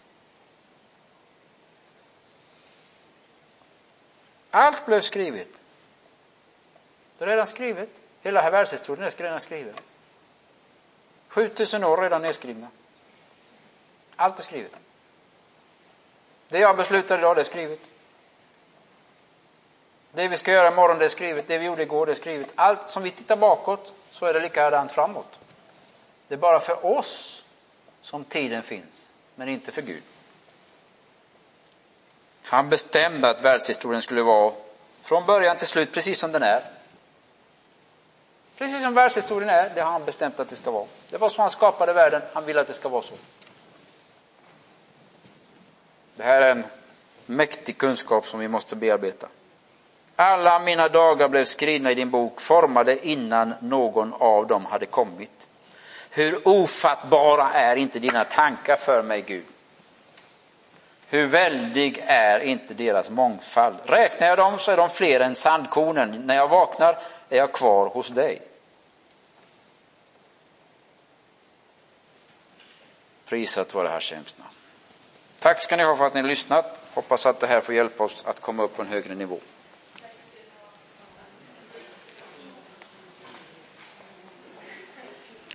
Allt blev skrivet. Det är redan skrivet. Hela här världshistorien är redan skriven. 7000 år redan nedskrivna. Allt är skrivet. Det jag beslutar idag, det är skrivet. Det vi ska göra imorgon, det är skrivet. Det vi gjorde igår, det är skrivet. Allt som vi tittar bakåt, så är det likadant framåt. Det är bara för oss som tiden finns, men inte för Gud. Han bestämde att världshistorien skulle vara från början till slut precis som den är. Precis som världshistorien är, det har han bestämt att det ska vara. Det var så han skapade världen, han vill att det ska vara så. Det här är en mäktig kunskap som vi måste bearbeta. Alla mina dagar blev skrivna i din bok, formade innan någon av dem hade kommit. Hur ofattbara är inte dina tankar för mig, Gud? Hur väldig är inte deras mångfald? Räknar jag dem så är de fler än sandkornen. När jag vaknar är jag kvar hos dig. Prisat vare Herrens namn. Tack ska ni ha för att ni har lyssnat. Hoppas att det här får hjälpa oss att komma upp på en högre nivå.